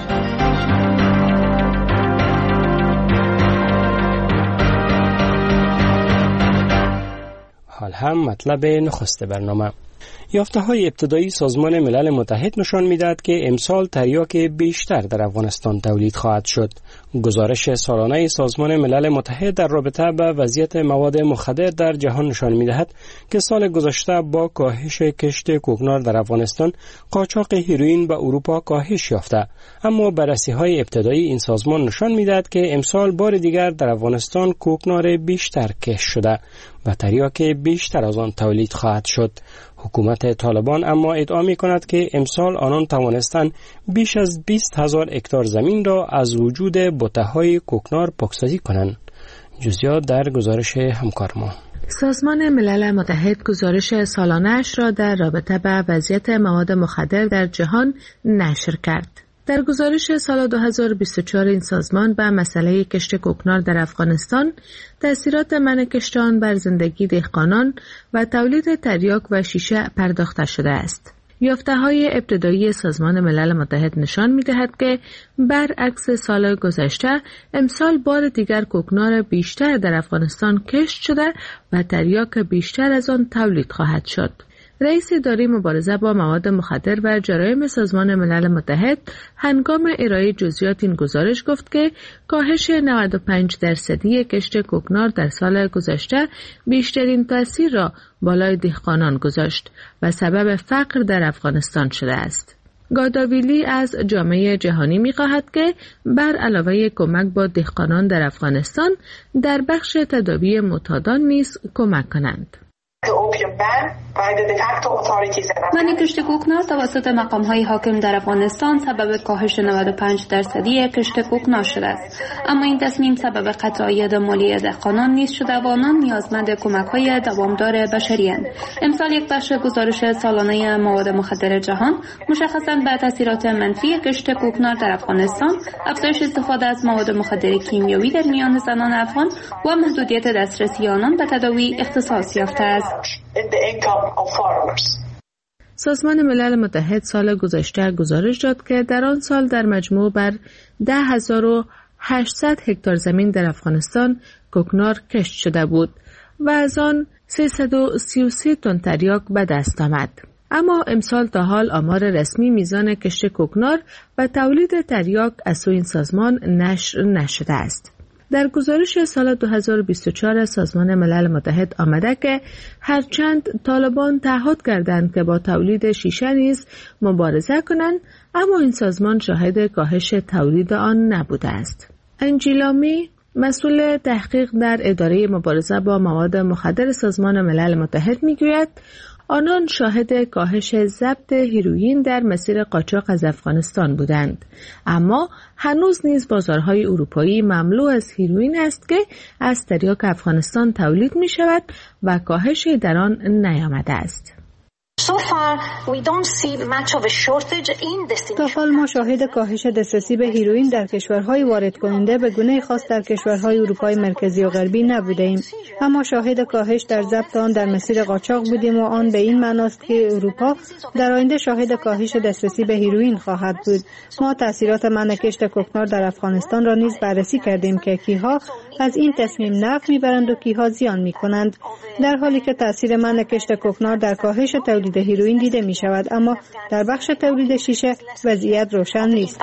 حال هم مطلب نخست برنامه. یافته های ابتدایی سازمان ملل متحد نشان میدهد که امسال تریاک بیشتر در افغانستان تولید خواهد شد. گزارش سالانه سازمان ملل متحد در رابطه با وضعیت مواد مخدر در جهان نشان می‌دهد که سال گذشته با کاهش کشت کوکنار در افغانستان، قاچاق هیروئین به اروپا کاهش یافته، اما بررسی‌های ابتدایی این سازمان نشان می‌دهد که امسال بار دیگر در افغانستان کوکنار بیشتر کشت شده و تریاک بیشتر از آن تولید خواهد شد. حکومت طالبان اما ادعا می کند که امسال آنان توانستند بیش از بیست هزار هکتار زمین را از وجود بوته‌های کوکنار پاکسازی کنند. جزئیات در گزارش همکار ما. سازمان ملل متحد گزارش سالانه‌اش را در رابطه با وضعیت مواد مخدر در جهان نشر کرد. در گزارش سال دو هزار و بیست و چهار این سازمان به مسئله کشت کوکنار در افغانستان، تأثیرات منع کشت آن بر زندگی دهقانان و تولید تریاک و شیشه پرداخته شده است. یافته‌های ابتدایی سازمان ملل متحد نشان می‌دهد که برعکس سال گذشته، امسال بار دیگر کوکنار بیشتر در افغانستان کشت شده و تریاک بیشتر از آن تولید خواهد شد. رئیس اداره مبارزه با مواد مخدر و جرایم سازمان ملل متحد هنگام ارائه جزئیات این گزارش گفت که کاهش نود و پنج درصدی کشت کوکنار در سال گذشته بیشترین تأثیر را بالای دهقانان گذاشت و سبب فقر در افغانستان شده است. گاداویلی از جامعه جهانی می‌خواهد که بر علاوه کمک با دهقانان در افغانستان، در بخش تداوی معتادان نیز کمک کنند. منع کشت کوکنار توسط مقام‌های حاکم در افغانستان سبب کاهش نود و پنج درصدی کشت کوکنار شده است، اما این تصمیم سبب قطع مالی دهقانان نیز شده و آنان نیازمند کمک‌های دوامدار بشری اند. امسال یک بخش گزارش سالانه مواد مخدر جهان مشخصاً به تاثیرات منفی کشت کوکنار در افغانستان، افزایش استفاده از مواد مخدر کیمیایی در میان زنان افغان و محدودیت دسترسی آنان به تداوی اختصاص یافته است. سازمان ملل متحد سال گذشته گزارش داد که در آن سال در مجموع بر ده هزار و هشتصد هکتار زمین در افغانستان کوکنار کشت شده بود و از آن سیصد و سی و سه تن تریاک به دست آمد. اما امسال تا حال آمار رسمی میزان کشت کوکنار و تولید تریاک از سوی این سازمان نشر نشده است. در گزارش سال دو هزار و بیست و چهار سازمان ملل متحد آمده که هرچند طالبان تعهد کردند که با تولید شیشه نیز مبارزه کنند، اما این سازمان شاهد کاهش تولید آن نبوده است. انجیلامی، مسئول تحقیق در اداره مبارزه با مواد مخدر سازمان ملل متحد میگوید آنان شاهد کاهش ضبط هیروئین در مسیر قاچاق از افغانستان بودند، اما هنوز نیز بازارهای اروپایی مملو از هیروئین است که از تریاک افغانستان تولید می شود و کاهشی در آن نیامده است. تا حال ما شاهد کاهش دسترسی به هیروئین در کشورهای وارد کننده به گونه خاص در کشورهای اروپای مرکزی و غربی نبودیم، اما شاهد کاهش در ضبط آن در مسیر قاچاق بودیم و آن به این معناست که اروپا در آینده شاهد کاهش دسترسی به هیروئین خواهد بود. ما تاثیرات منع کشت کوکنار در افغانستان را نیز بررسی کردیم که کیها از این تصمیم نفع میبرند و کیها زیان میکنند، در حالی که تاثیر منع کشت کوکنار در کاهش تولید هیروئین دیده می شود، اما در بخش تولید شیشه وضعیت روشن نیست.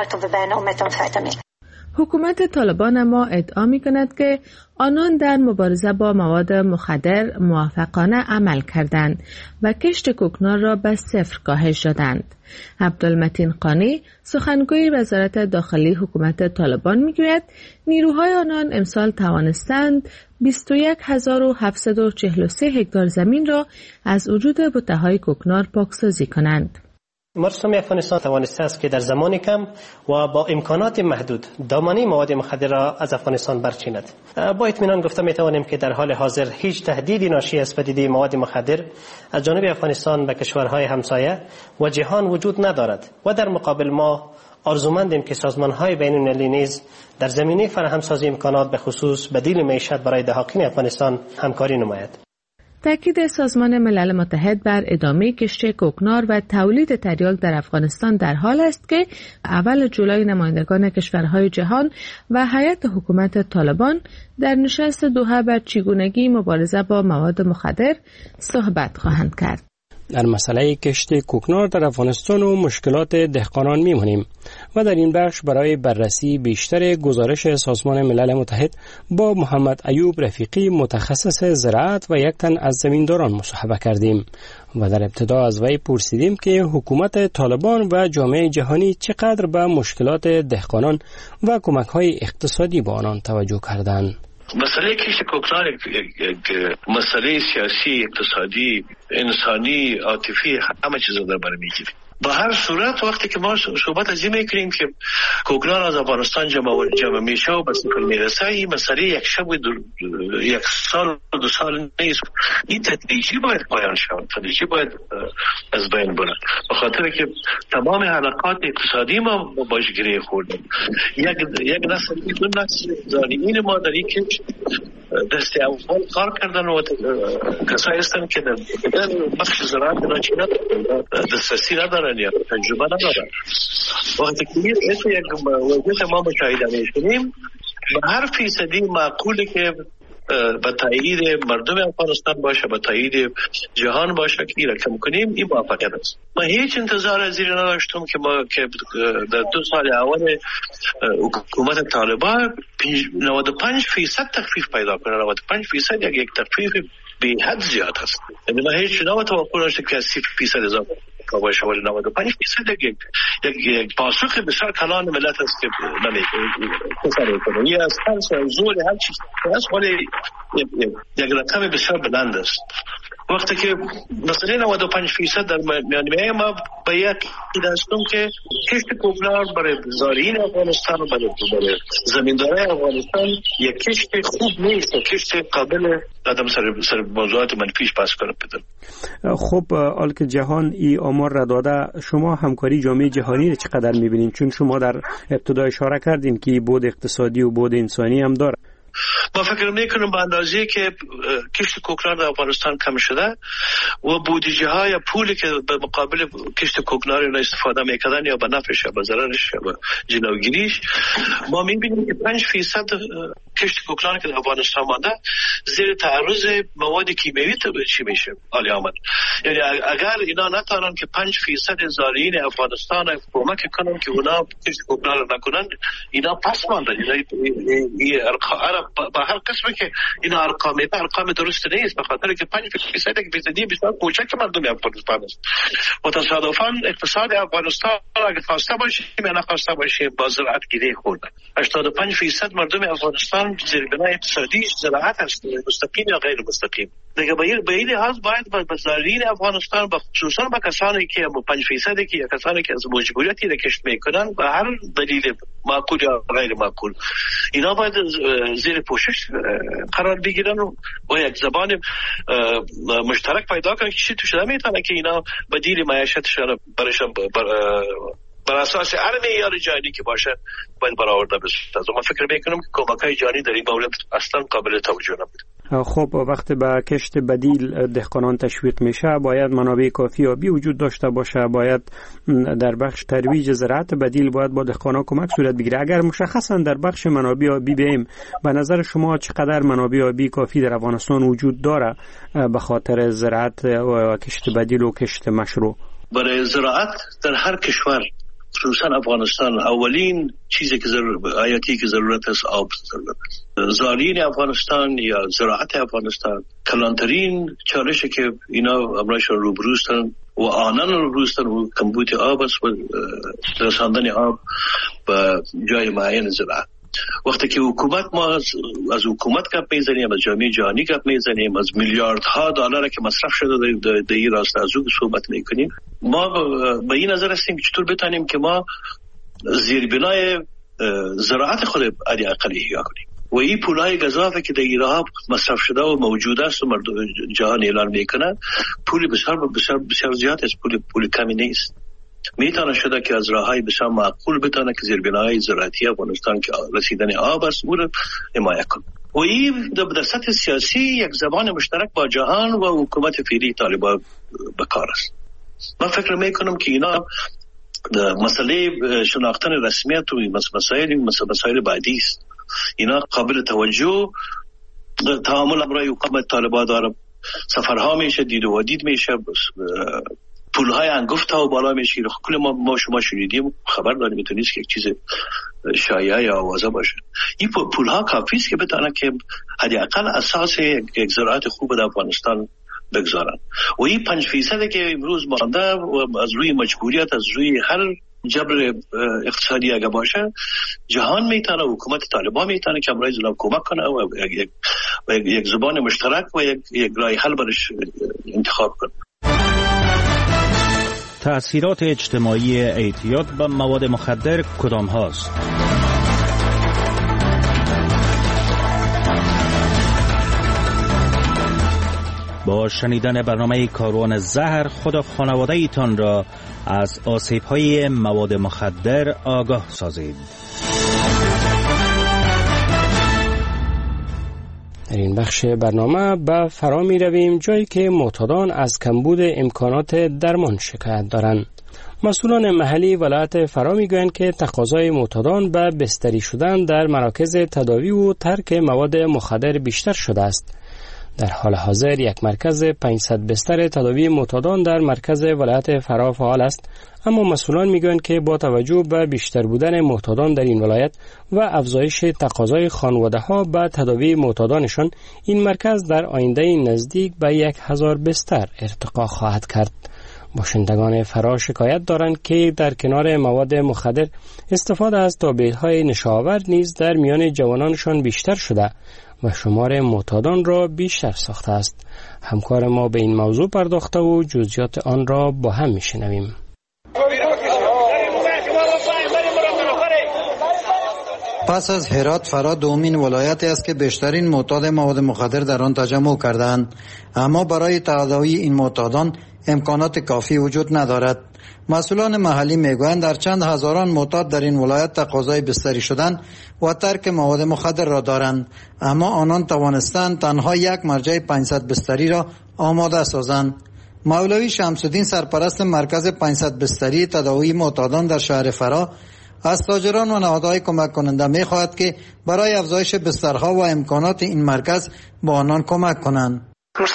حکومت طالبان اما ادعا می کند که آنان در مبارزه با مواد مخدر موفقانه عمل کردند و کشت کوکنار را به صفر کاهش دادند. عبدالمتین قانی، سخنگوی وزارت داخلی حکومت طالبان میگوید نیروهای آنان امسال توانستند بیست و یک هزار و هفتصد و چهل و سه هکتار زمین را از وجود بوته‌های کوکنار پاکسازی کنند. مرسوم افغانستان توانسته است که در زمان کم و با امکانات محدود دامنه مواد مخدر را از افغانستان برچیند. با اطمینان گفته می توانیم که در حال حاضر هیچ تهدیدی ناشی از پدیده مواد مخدر از جانب افغانستان به کشورهای همسایه و جهان وجود ندارد و در مقابل ما آرزومندیم که سازمان‌های بین‌المللی نیز در زمینه فراهم‌سازی امکانات به خصوص بدیل معیشت برای دهاقین افغانستان همکاری نماید. تأکید سازمان ملل متحد بر ادامه کشت کوکنار و تولید تریاک در افغانستان در حال است که اول جولای نمایندگان کشورهای جهان و هیئت حکومت طالبان در نشست دوحه بر چگونگی مبارزه با مواد مخدر صحبت خواهند کرد. در مسئله کشت کوکنار در افغانستان و مشکلات دهقانان میمونیم و در این بخش برای بررسی بیشتر گزارش سازمان ملل متحد با محمد ایوب رفیقی متخصص زراعت و یک تن از زمینداران مصاحبه کردیم و در ابتدا از وی پرسیدیم که حکومت طالبان و جامعه جهانی چقدر به مشکلات دهقانان و کمک‌های اقتصادی با آنان توجه کردند. مسئله کشت کوکنار یک مسئله سیاسی، اقتصادی، انسانی، عاطفی، همه چیز در بر میگیره. به هر صورت وقتی که ما صحبت از این میکنیم که کوکنار از افغانستان جمع جمع میشه و به صفر میرسه، این مسئله یک شب و یک سال و دو سال نیست. این تدریجی باید پایان شود، تدریجی باید از بین بره، به خاطر که تمام حلقات اقتصادی ما باش گره خوردن. یک یک نسل دو نسل زانین ما در این که دست اول کار کردن و کسایی هستن که در بخش زراعت ناچینا دسترسی ندارن یا تجربه ندارن. وقتی که این یک وضعیت ما مشاهده می‌کنیم، به هر فیصدی معقوله که به تایید مردم افغانستان باشه، به تایید جهان باشه که این را کم کنیم، این موفقیت است. من هیچ انتظار از این نداشتم که ما که در دو سال اول حکومت طالبان نود و پنج فیصد تخفیف پیدا کنه. نود و پنج فیصد یک یک تخفیف به حد زیاد است. یعنی من هیچ نوع توقع نداشتم که سی فیصد اضافه باشه، ولی نود و پنج فیصد یک یک پاسخ بسیار کلان ملت است که نمی‌کنه کنه. یه از هر زور هر چیز است، ولی یک رقم بسیار بلند است. وقتی که مثلا نود و پنج فیصد در میانه ما به یک دستم که کشت کوکنار برای زارعین افغانستان و برای زمیندارای افغانستان یک کشت خوب نیست، کشت قابل قدم سر سر موضوعات منفیش پس کنه بدن. خب حال که جهان ای آمار را داده، شما همکاری جامعه جهانی را چقدر می‌بینین؟ چون شما در ابتدا اشاره کردین که بود اقتصادی و بود انسانی هم داره. ما فکر میکنم به اندازه که کشت کوکنار در افغانستان کم شده و بودجه های پولی که به مقابل کشت کوکنار را استفاده میکردن یا به نفعش یا به ضررش یا به جلوگیریش، ما میبینیم که پنج فیصد کشت کوکنار که در افغانستان مانده زیر تعرض مواد کیمیایی چی میشه عالی آمد. یعنی اگر اینا نتونن که پنج فیصد زارعین افغانستان کمک کنن که اونا کشت کوکنار را نکنن، اینا پس ماندن. این ارقام با هر قسمه که اینا ارقام میده ارقام درست نیست، به خاطر که پنج فیصد یک فیصدی بسیار کوچک مردم افغانستان است و تصادفاً اقتصاد افغانستان اگه خواسته باشیم یا نخواسته باشیم با زراعت گره خورده. هشتاد و پنج فیصد مردم افغانستان زیربنای اقتصادیش زراعت است، مستقیم یا غیر مستقیم. دیگه به این لحاظ باید به زارعین افغانستان و خصوصا به کسانی که پنج فیصدی که کسانی که از مجبوریتی را کشت میکنن به هر دلیل معقول یا غیر معقول، اینا باید زیر پوشش قرار بگیرن و با یک زبان مشترک پیدا کنن که چی توش نمیتونه که اینا بدیل معیشتشان برشان بر بر اساس هر معیار جهانی که باشه باید برآورده بشه. از من فکر میکنم که کمک‌های جهانی در این مورد اصلا قابل توجه نبود. خب وقتی به کشت بدیل دهقانان تشویق میشه، باید منابع کافی آبی وجود داشته باشه، باید در بخش ترویج زراعت بدیل باید با دهقانان کمک صورت بگیره. اگر مشخصا در بخش منابع آبی بیم، به نظر شما چقدر منابع آبی کافی در افغانستان وجود داره به خاطر زراعت و کشت بدیل و کشت مشروع؟ برای زراعت در هر کشور خصوصا افغانستان اولین چیزی که ضرورت حیاتی که ضرورت است آب ضرورت است. زارعین افغانستان یا زراعت افغانستان کلانترین چالشی که اینا امرایشان روبروستن و آنان روبروستن و کمبود آب است و رساندن آب به جای معین زراعت. وقتی که حکومت ما از حکومت گپ میزنیم، از جامعه جهانی گپ میزنیم، از میلیاردها دلار که مصرف شده در این راسته از اون صحبت میکنیم، ما به این نظر هستیم که چطور بتانیم که ما زیربنای زراعت خود علی اقل احیا کنیم و این پولای گزافه که در ایران مصرف شده و موجود است و مردم جهان اعلان میکنن پول بسیار بسیار بسیار زیاد است، پول پول کمی نیست. میتونه شده که از راههای بسیار معقول بتونه که زیربنای زراعتی افغانستان که رسیدن آب است او را حمایت کنه و این در سطح سیاسی یک زبان مشترک با جهان و حکومت فعلی طالبان به کار است. من فکر میکنم که اینا مسئله شناختن رسمیت و مسائل مسائل بعدی است. اینا قابل توجه تعامل برای حکومت طالبان داره سفرها میشه، دید و دید میشه، پولهای انگفت ها و بالا میشه. کل ما ما شما شنیدیم، خبر داریم، میتونید که یک چیز شایعه یا آوازه باشه. این پولها کافی است که بتونه که حداقل اساس یک زراعت خوب در افغانستان بگذارن. و این پنج فیصد که امروز مانده از روی مجبوریت، از روی هر جبر اقتصادی اگه باشه، جهان میتونه، حکومت طالبان میتونه که امروز زلاب کمک کنه و یک, یک, یک زبان مشترک و یک, یک راه حل برش انتخاب کنه. تأثیرات اجتماعی اعتیاد به مواد مخدر کدام هاست؟ با شنیدن برنامه کاروان زهر خود و خانواده ایتان را از آسیب های مواد مخدر آگاه سازید. در این بخش برنامه به فرا می رویم جایی که معتادان از کمبود امکانات درمان شکایت دارند. مسئولان محلی ولایت فرا می گویند که تقاضای معتادان به بستری شدن در مراکز تداوی و ترک مواد مخدر بیشتر شده است. در حال حاضر یک مرکز پانصد بستر تداوی معتادان در مرکز ولایت فرا فعال است، اما مسئولان میگویند که با توجه به بیشتر بودن معتادان در این ولایت و افزایش تقاضای خانواده‌ها به تداوی معتادانشان، این مرکز در آینده نزدیک به یک هزار بستر ارتقا خواهد کرد. باشندگان فرا شکایت دارند که در کنار مواد مخدر استفاده از تابلت‌های نشاور نیز در میان جوانانشان بیشتر شده و شمار معتادان را بیشتر ساخته است. همکار ما به این موضوع پرداخته و جزئیات آن را با هم میشنویم. پس از هرات، فرا دومین ولایتی است که بیشترین معتاد مواد مخدر در آن تجمع کردند، اما برای تداوی این معتادان امکانات کافی وجود ندارد. مسئولان محلی میگویند در چند هزاران معتاد در این ولایت تقاضای بستری شدن و ترک مواد مخدر را دارند، اما آنان توانستند تنها یک مرجع پانصد بستری را آماده سازند. مولوی شمس الدین، سرپرست مرکز پانصد بستری تداوی معتادان در شهر فرا، از تاجران و نهادهای کمک کننده می‌خواهد که برای افزایش بسترها و امکانات این مرکز با آنان کمک کنند.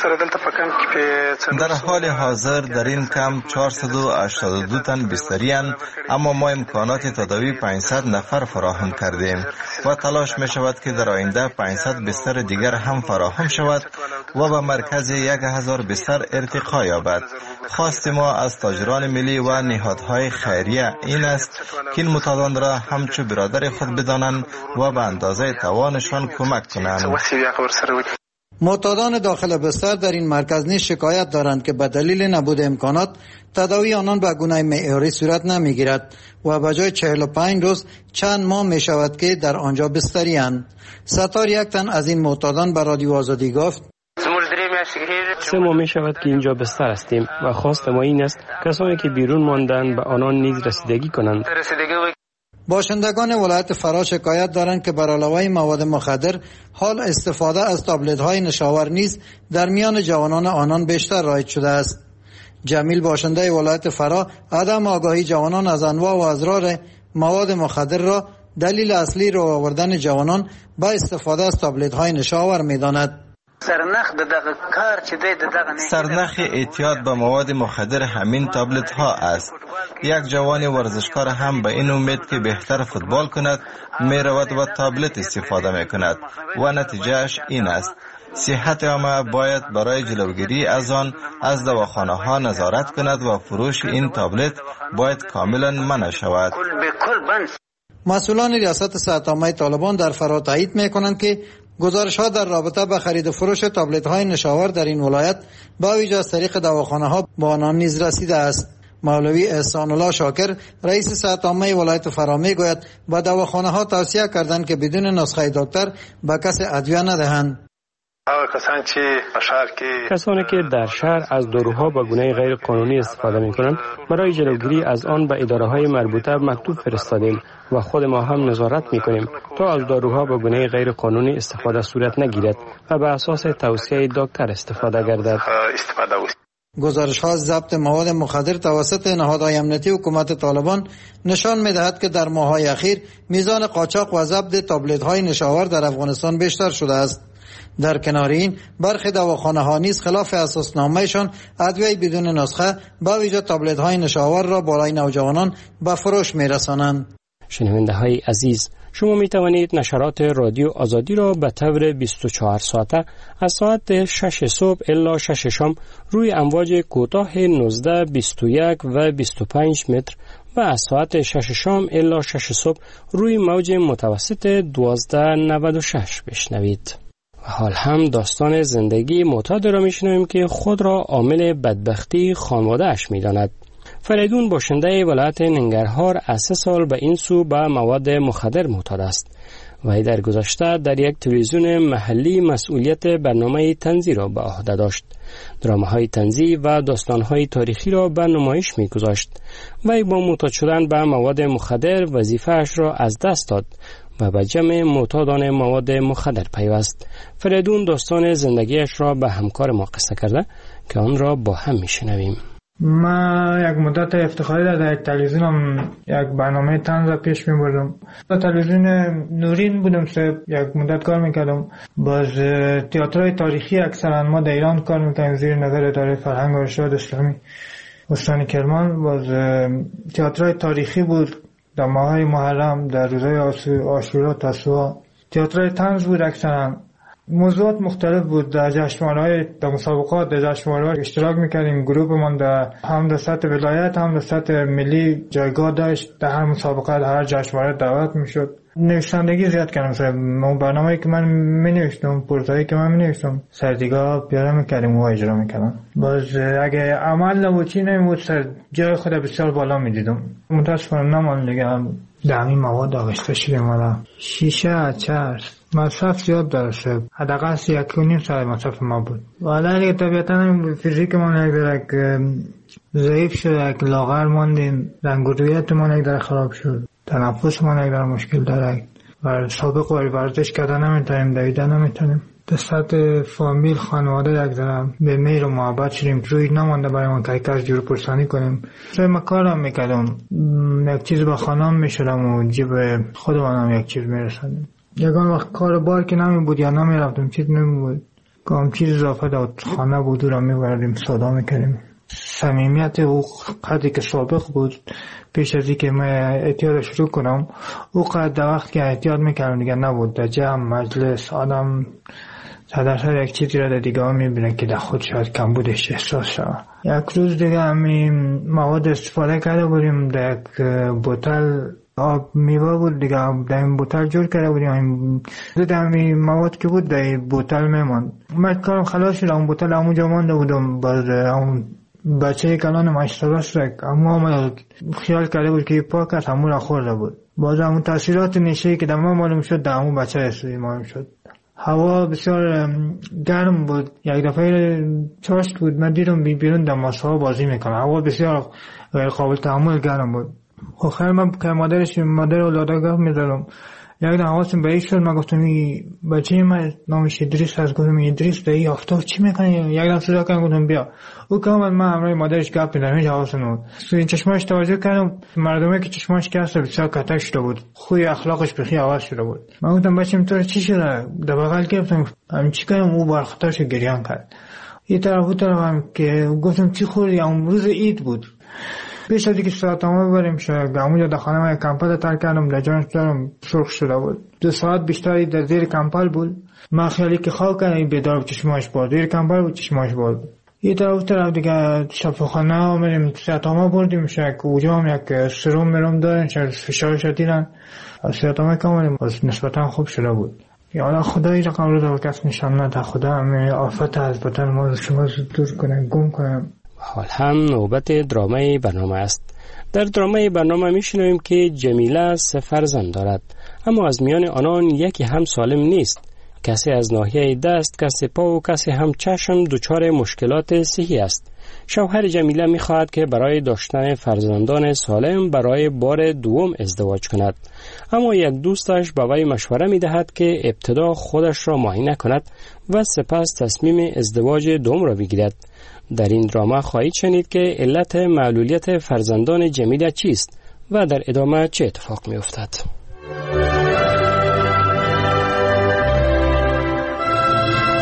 در حال حاضر در این کمپ چهارصد و هشتاد و دو تن بستری اند، اما ما امکانات تداوی پانصد نفر فراهم کردیم و تلاش می شود که در آینده پانصد بستر دیگر هم فراهم شود و به مرکز یک هزار بستر ارتقا یابد. خواست ما از تاجران ملی و نهادهای خیریه این است که این معتادان را همچو برادر خود بدانند و به اندازه توانشان کمک کنند. معتادان داخل بستر در این مرکز نیز شکایت دارند که به دلیل نبود امکانات تداوی آنان به گونه معیاری صورت نمیگیرد و به جای چهل و پنج روز چند ماه می شود که در آنجا بستری اند. ستار یک تن از این معتادان به رادیو آزادی گفت: سه ماه می شود که اینجا بستر هستیم و خواست ما این است کسانی که بیرون ماندند به آنان نیز رسیدگی کنند. باشندگان ولایت فرا شکایت دارند که بر علاوه مواد مخدر حال استفاده از تابلت‌های نشاور نیز در میان جوانان آنان بیشتر رایج شده است. جمیل، باشنده ولایت فرا، عدم آگاهی جوانان از انواع و اضرار مواد مخدر را دلیل اصلی رو آوردن جوانان با استفاده از تابلت‌های نشاور می‌داند. سرنخ دغه کار چې د دغه سرنخ اعتیاد به مواد مخدر همین تابلت ها است. یک جوان ورزشکار هم به این امید که بهتر فوتبال کند می رود و تابلت استفاده می کند و نتیجهش این است. صحت عامه باید برای جلوگیری از آن از دواخانه ها نظارت کند و فروش این تابلت باید کاملا منع شود. مسئولان ریاست صحت عامه طالبان در فرا تایید می کنند که گزارش ها در رابطه با خرید و فروش تابلت های نشاور در این ولایت با ویژه از طریق دواخانه ها با آنان نیز رسیده است. مولوی احسان الله شاکر، رئیس صحت عامه ولایت فرا میگوید با دواخانه ها توصیه کردند که بدون نسخه دکتر به کسی ادویه ندهند. کسانی که در شهر از داروها با گونه غیر قانونی استفاده می کنند، برای جلوگیری از آن به اداره های مربوطه مکتوب فرستادیم و خود ما هم نظارت می کنیم تا از داروها با گونه غیر قانونی استفاده صورت نگیرد و به اساس توصیه دکتر استفاده گردد. گزارش ها ضبط مواد مخدر توسط نهادهای امنیتی حکومت طالبان نشان می دهد که در ماه‌های اخیر میزان قاچاق و ضبط تابلت های نشاور در افغانستان بیشتر شده است. در کنار این برخی دواخانه ها نیز خلاف اساسنامه‌شان ادویه بدون نسخه به ویژه تابلت های نشاور را برای نوجوانان به فروش می‌رسانند. شنونده های عزیز، شما می توانید نشرات رادیو آزادی را به طور بیست و چهار ساعته از ساعت شش صبح الی شش شام روی امواج کوتاه نوزده، بیست و یک و بیست و پنج متر و از ساعت شش شام الی شش صبح روی موج متوسط دوازده نود و شش بشنوید. و حال هم داستان زندگی معتاد را میشنویم که خود را عامل بدبختی خانواده اش میداند. فریدون باشنده ولایت ننگرهار از سه سال به این سو به مواد مخدر معتاد است. وی در گذشته در یک تلویزیون محلی مسئولیت برنامه طنزی را به عهده داشت. درامه‌های طنزی و داستان‌های تاریخی را به نمایش می‌گذاشت. وی با معتاد شدن به مواد مخدر وظیفه‌اش را از دست داد و به جمع معتادان مواد مخدر پیوست. فریدون داستان زندگیش را به همکار ما قصه کرده که آن را با هم می‌شنویم. من یک مدت افتخاری در یک تلویزیونم یک برنامه طنز پیش می‌بردم. در تلویزیون نورین بودم، سه یک مدت کار می‌کردم. باز تئاترهای تاریخی اکثرا ما در ایران کار می‌کردیم زیر نظر اداره فرهنگ و ارشاد اسلامی استان کرمان. باز تئاترهای تاریخی بود در ماه‌های محرم، در روزهای عاشورا، تاسوعا. تئاترهای طنز بود اکثرا. موضوعات مختلف بود. در جشنواره‌های در مسابقات در جشنواره‌ها اشتراک می‌کردیم. گروهمان در هم در سطح ولایت هم در سطح ملی جایگاه داشت. در هر مسابقه در هر جشنواره دعوت می‌شد. نویسندگی زیاد کردم. اون برنامه‌ای که من می‌نوشتم، پروژه‌ای که من می‌نوشتم، سردیگاه پیاده می‌کردیم و اجرا می‌کردم. باز اگه عمل نبود چی نمی‌بود، سر جای خود بسیار بالا می‌دیدم. متأسفانه نمان دیگه در این مواد آغشته شدیم. والا شیشه، چرس، مصرف زیاد داشته. حداقل یک و نیم سال مصرف ما بود. والا دیگه طبیعتاً فیزیک ما یک ضعیف شد، یک لاغر ماندیم، رنگ و رویت ما یک در خراب شد، تنفس ما یک در مشکل داره و سابق ولی ورزش کردن نمیتونیم، دویدن نمیتونیم. به سطح فامیل خانواده یک دارم به میر و محبت شدیم، روی نمانده برای ما که کس جور پرسانی کنیم. سوی ما کارم میکردم، یک چیز با خانم میشدم و جیب خودمانم یک چیز میرسندیم. یکان وقت کار بار که نمی بود یا نمی رفتم، چیز نمی بود کام چیز اضافه داد خانه بود و را می بردیم صدا میکردیم. صمیمیت او قدری که سابق بود پیش از اینکه من احتیاط شروع کنم، او قدر در وقت که احتیاط میکردم دیگه نبود. در جمع مجلس آدم صدر یک چیزی را در دیگه ها میبینه که در خود شاید کم بودش احساس شد. یک روز دیگه همین مواد استفاده کرده بودیم، در یک بوتل آب میوه بود دیگه، در این بوتل جور کرده بودیم. در همین مواد که بود در این بوتل میماند. من کارم خلاص شد، اون بوتل همونجا مانده بودم. باز اون بچه کلان مشترک شد، اما ما خیال کرده بود که پاک است، همون را خورده بود. باز همون تاثیرات نشه‌ای که در ما معلوم شد در همون بچه استوی معلوم شد. هوا بسیار گرم بود، یک دفعه چاشت بود، من دیدم بیرون در ماسه‌ها بازی میکنه. هوا بسیار غیر قابل تحمل گرم بود. آخر من که مادرش مادر اولادگاه میدارم، یک دفعه حواسم به این شد، من گفتم این بچه من نامش ادریس هست، گفتم ادریس در این آفتاب چی میکنه؟ یک دفعه صدا کردم گفتم بیا. او که من من همراه مادرش گپ می‌زدم، هیچ حواسم نبود. این چشماش توجه کردم، مردمی که چشماش کسته بسیار کتک شده بود، خوی اخلاقش بخی عوض شده بود. من گفتم بچه‌م تو چی شده؟ در بغل گرفتم، همین چی کردم؟ او برخطارش گریان کرد. یه طرف بود طرفم که گفتم چی خوردی؟ اون روز عید بود. پیش از اینکه ساعت ما بریم شاید همونجا در خانه من کمپل تر کردم، در جانش دارم سرخ شده بود. دو ساعت بیشتری در زیر کمپل بود. من خیالی که خواب کردم بیدار چشماش باز، زیر کمپل بود چشماش باز. یه طرف طرف دیگه شفاخانه آمدیم، ساعت ما بردیم شاید اونجا هم یک سرم مرم دارن، شاید فشارش دیدن. ساعت ما که آمدیم باز نسبتا خوب شده بود. یا خدایی رقم رو در کس نشان نده، خدا همه آفت از بدن ما شما دور کنه، گم کنه. حال هم نوبت درامه برنامه است. در درامه برنامه میشنویم که جمیله سه فرزند دارد، اما از میان آنان یکی هم سالم نیست. کسی از ناحیه دست، کسی پا و کسی هم چشم دچار مشکلات صحی است. شوهر جمیله میخواهد که برای داشتن فرزندان سالم برای بار دوم ازدواج کند، اما یک دوستش به وی مشوره میدهد که ابتدا خودش را معاینه کند و سپس تصمیم ازدواج دوم را بگیرد. در این درامه خواهید شنید که علت معلولیت فرزندان جمیله چیست و در ادامه چه اتفاق می افتد.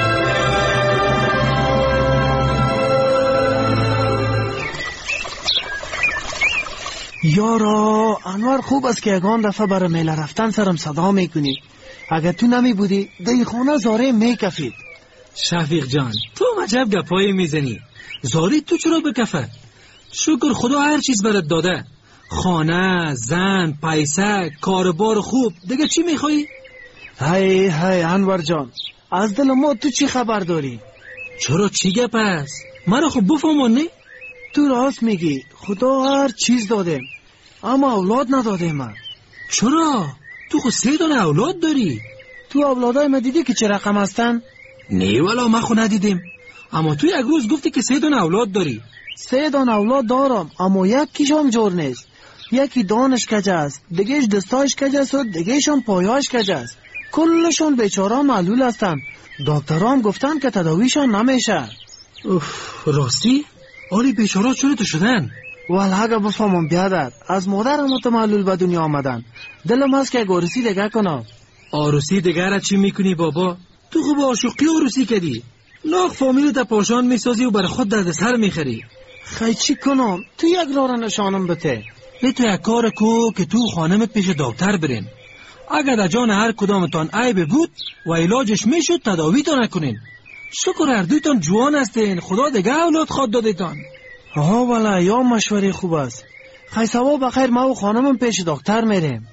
یارا انور خوب است که یگان دفعه برای میله رفتن سرم صدا میکنی. اگر تو نمی بودی دی خانه زاره میکفید. شفیق جان تو عجب گپایی میزنی. زاری تو چرا بکفد؟ شکر خدا هر چیز برات داده. خانه، زن، پیسه، کاربار خوب. دیگه چی میخوایی؟ های های انور جان از دل ما تو چی خبر داری؟ چرا چی گپ است؟ مرا خب بفهمون نه؟ تو راست میگی خدا هر چیز داده اما اولاد نداده من. چرا؟ تو خود سه دانه اولاد داری. تو اولادای ما دیدی که چه رقم هستن؟ نه والا ما خود ندیدیم. اما تو یک روز گفتی که سه دانه اولاد داری. سه دانه اولاد دارم اما یکیش هم جور نیست. یکی دانش کج است، دیگهش دستایش کج است و دیگهش هم پایاش کج است. کلشون بیچاره معلول هستن. دکتران گفتن که تداویشان نمیشه. اوف راستی؟ آلی بیچاره چرا تو شدن؟ والا اگه بفهمم بیادر از مادرم متمعلول به دنیا آمدن. دلم هست که اگه عروسی دیگه کنم. عروسی دیگه را چی میکنی بابا؟ تو خوب عاشقی عروسی کردی. لاغ فامیلت پاشان میسازی و برای خود درد سر میخری. خیلی چی کنم؟ تو یک راه نشانم بده. ای تو یک کار کو که تو خانمت پیش دکتر برین. اگر در جان هر کدامتان عیب بود و علاجش میشد تداویتان نکنین. شکر هر دویتان جوان هستین. خدا دیگه اولاد خود دادیتان. ها والا یا مشوره خوب است. خیلی سوا بخیر ما و خانمم پیش دکتر میریم.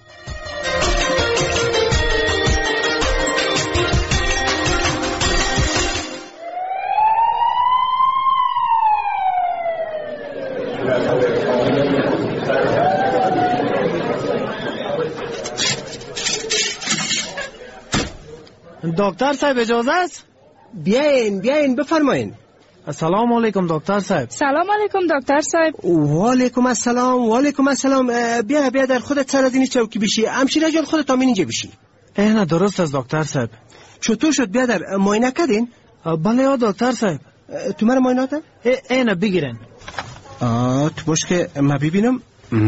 دکتر صاحب اجازه است؟ بیاین بیاین بفرمایین. السلام علیکم دکتر صاحب. سلام علیکم دکتر صاحب. و علیکم السلام و علیکم السلام. بیا بیا در خودت سر از این چوکی بشی. همشیره جان خودت همین اینجا بشی. اینه درست است دکتر صاحب. چطور شد بیا در معاینه کردین؟ بله یا دکتر صاحب. تو مرا معاینه کردن؟ اینه بگیرن. آه تو باش که ما ببینم.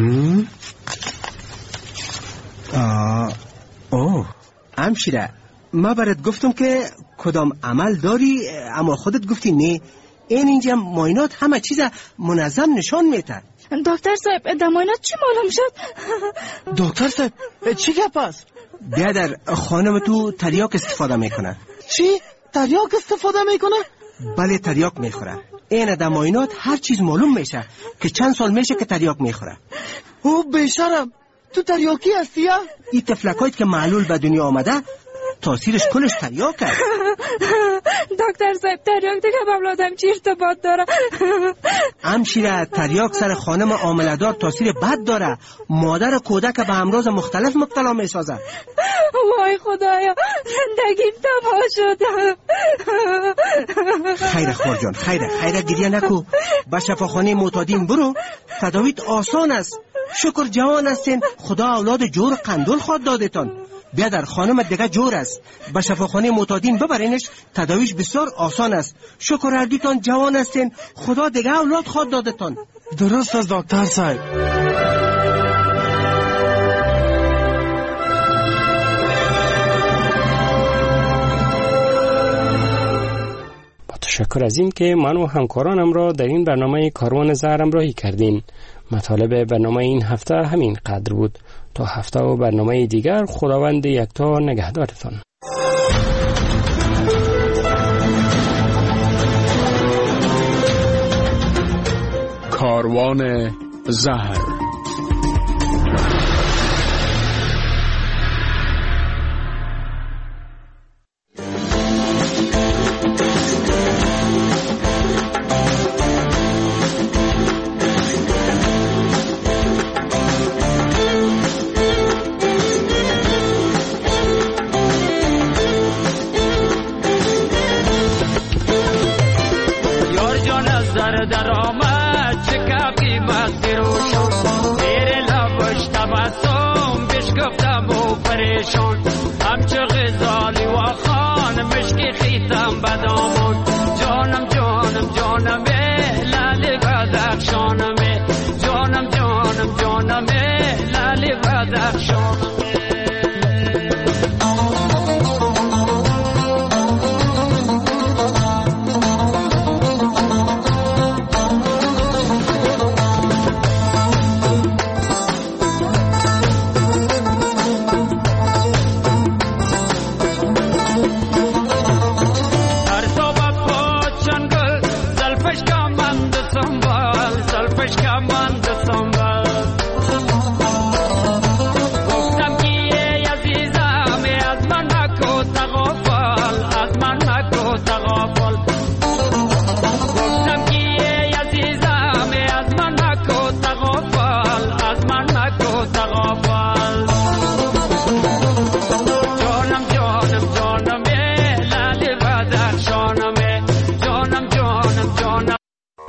آه اوه همشیره ما برات گفتم که کدام عمل داری اما خودت گفتی نه. این اینجا معاینات همه چیز منظم نشان میده. دکتر صاحب در معاینات چی معلوم شد؟ دکتر صاحب چی گپ است؟ بیا در خانم تو تریاک استفاده میکنه. چی؟ تریاک استفاده میکنه؟ بله تریاک میخوره. این در معاینات هر چیز معلوم میشه که چند سال میشه که تریاک میخوره. او بیشرم تو تریاکی هستی یا؟ این تفلکایت که معلول به دنیا آمده تاثیرش کلش تریاک است. دکتر صاحب تریاک دیگه با اولادم چی ارتباط داره؟ همشیره تریاک سر خانم حامله‌دار تاثیر بد داره. مادر کودک به امراض مختلف مبتلا میسازه. وای خدایا زندگیم تباه شده. خیره خور جان خیره خیره گریه نکو. به شفاخانه معتادین برو. تداویت آسان است. شکر جوان هستین. خدا اولاد جور قندول خود دادتان. بیا در خانم دیگه جور است. به شفاخانه معتادین ببرینش. تداویش بسیار آسان است. شکر اردیتان جوان هستین. خدا دیگه اولاد خود دادتان. درست است دکتر صاحب. با تشکر از این که من و همکارانم را در این برنامه کاروان زهر همراهی کردین. مطالب برنامه این هفته همین قدر بود. تا هفته و برنامه دیگر خداوند یکتا نگهدارتان. کاروان زهر. اشکام من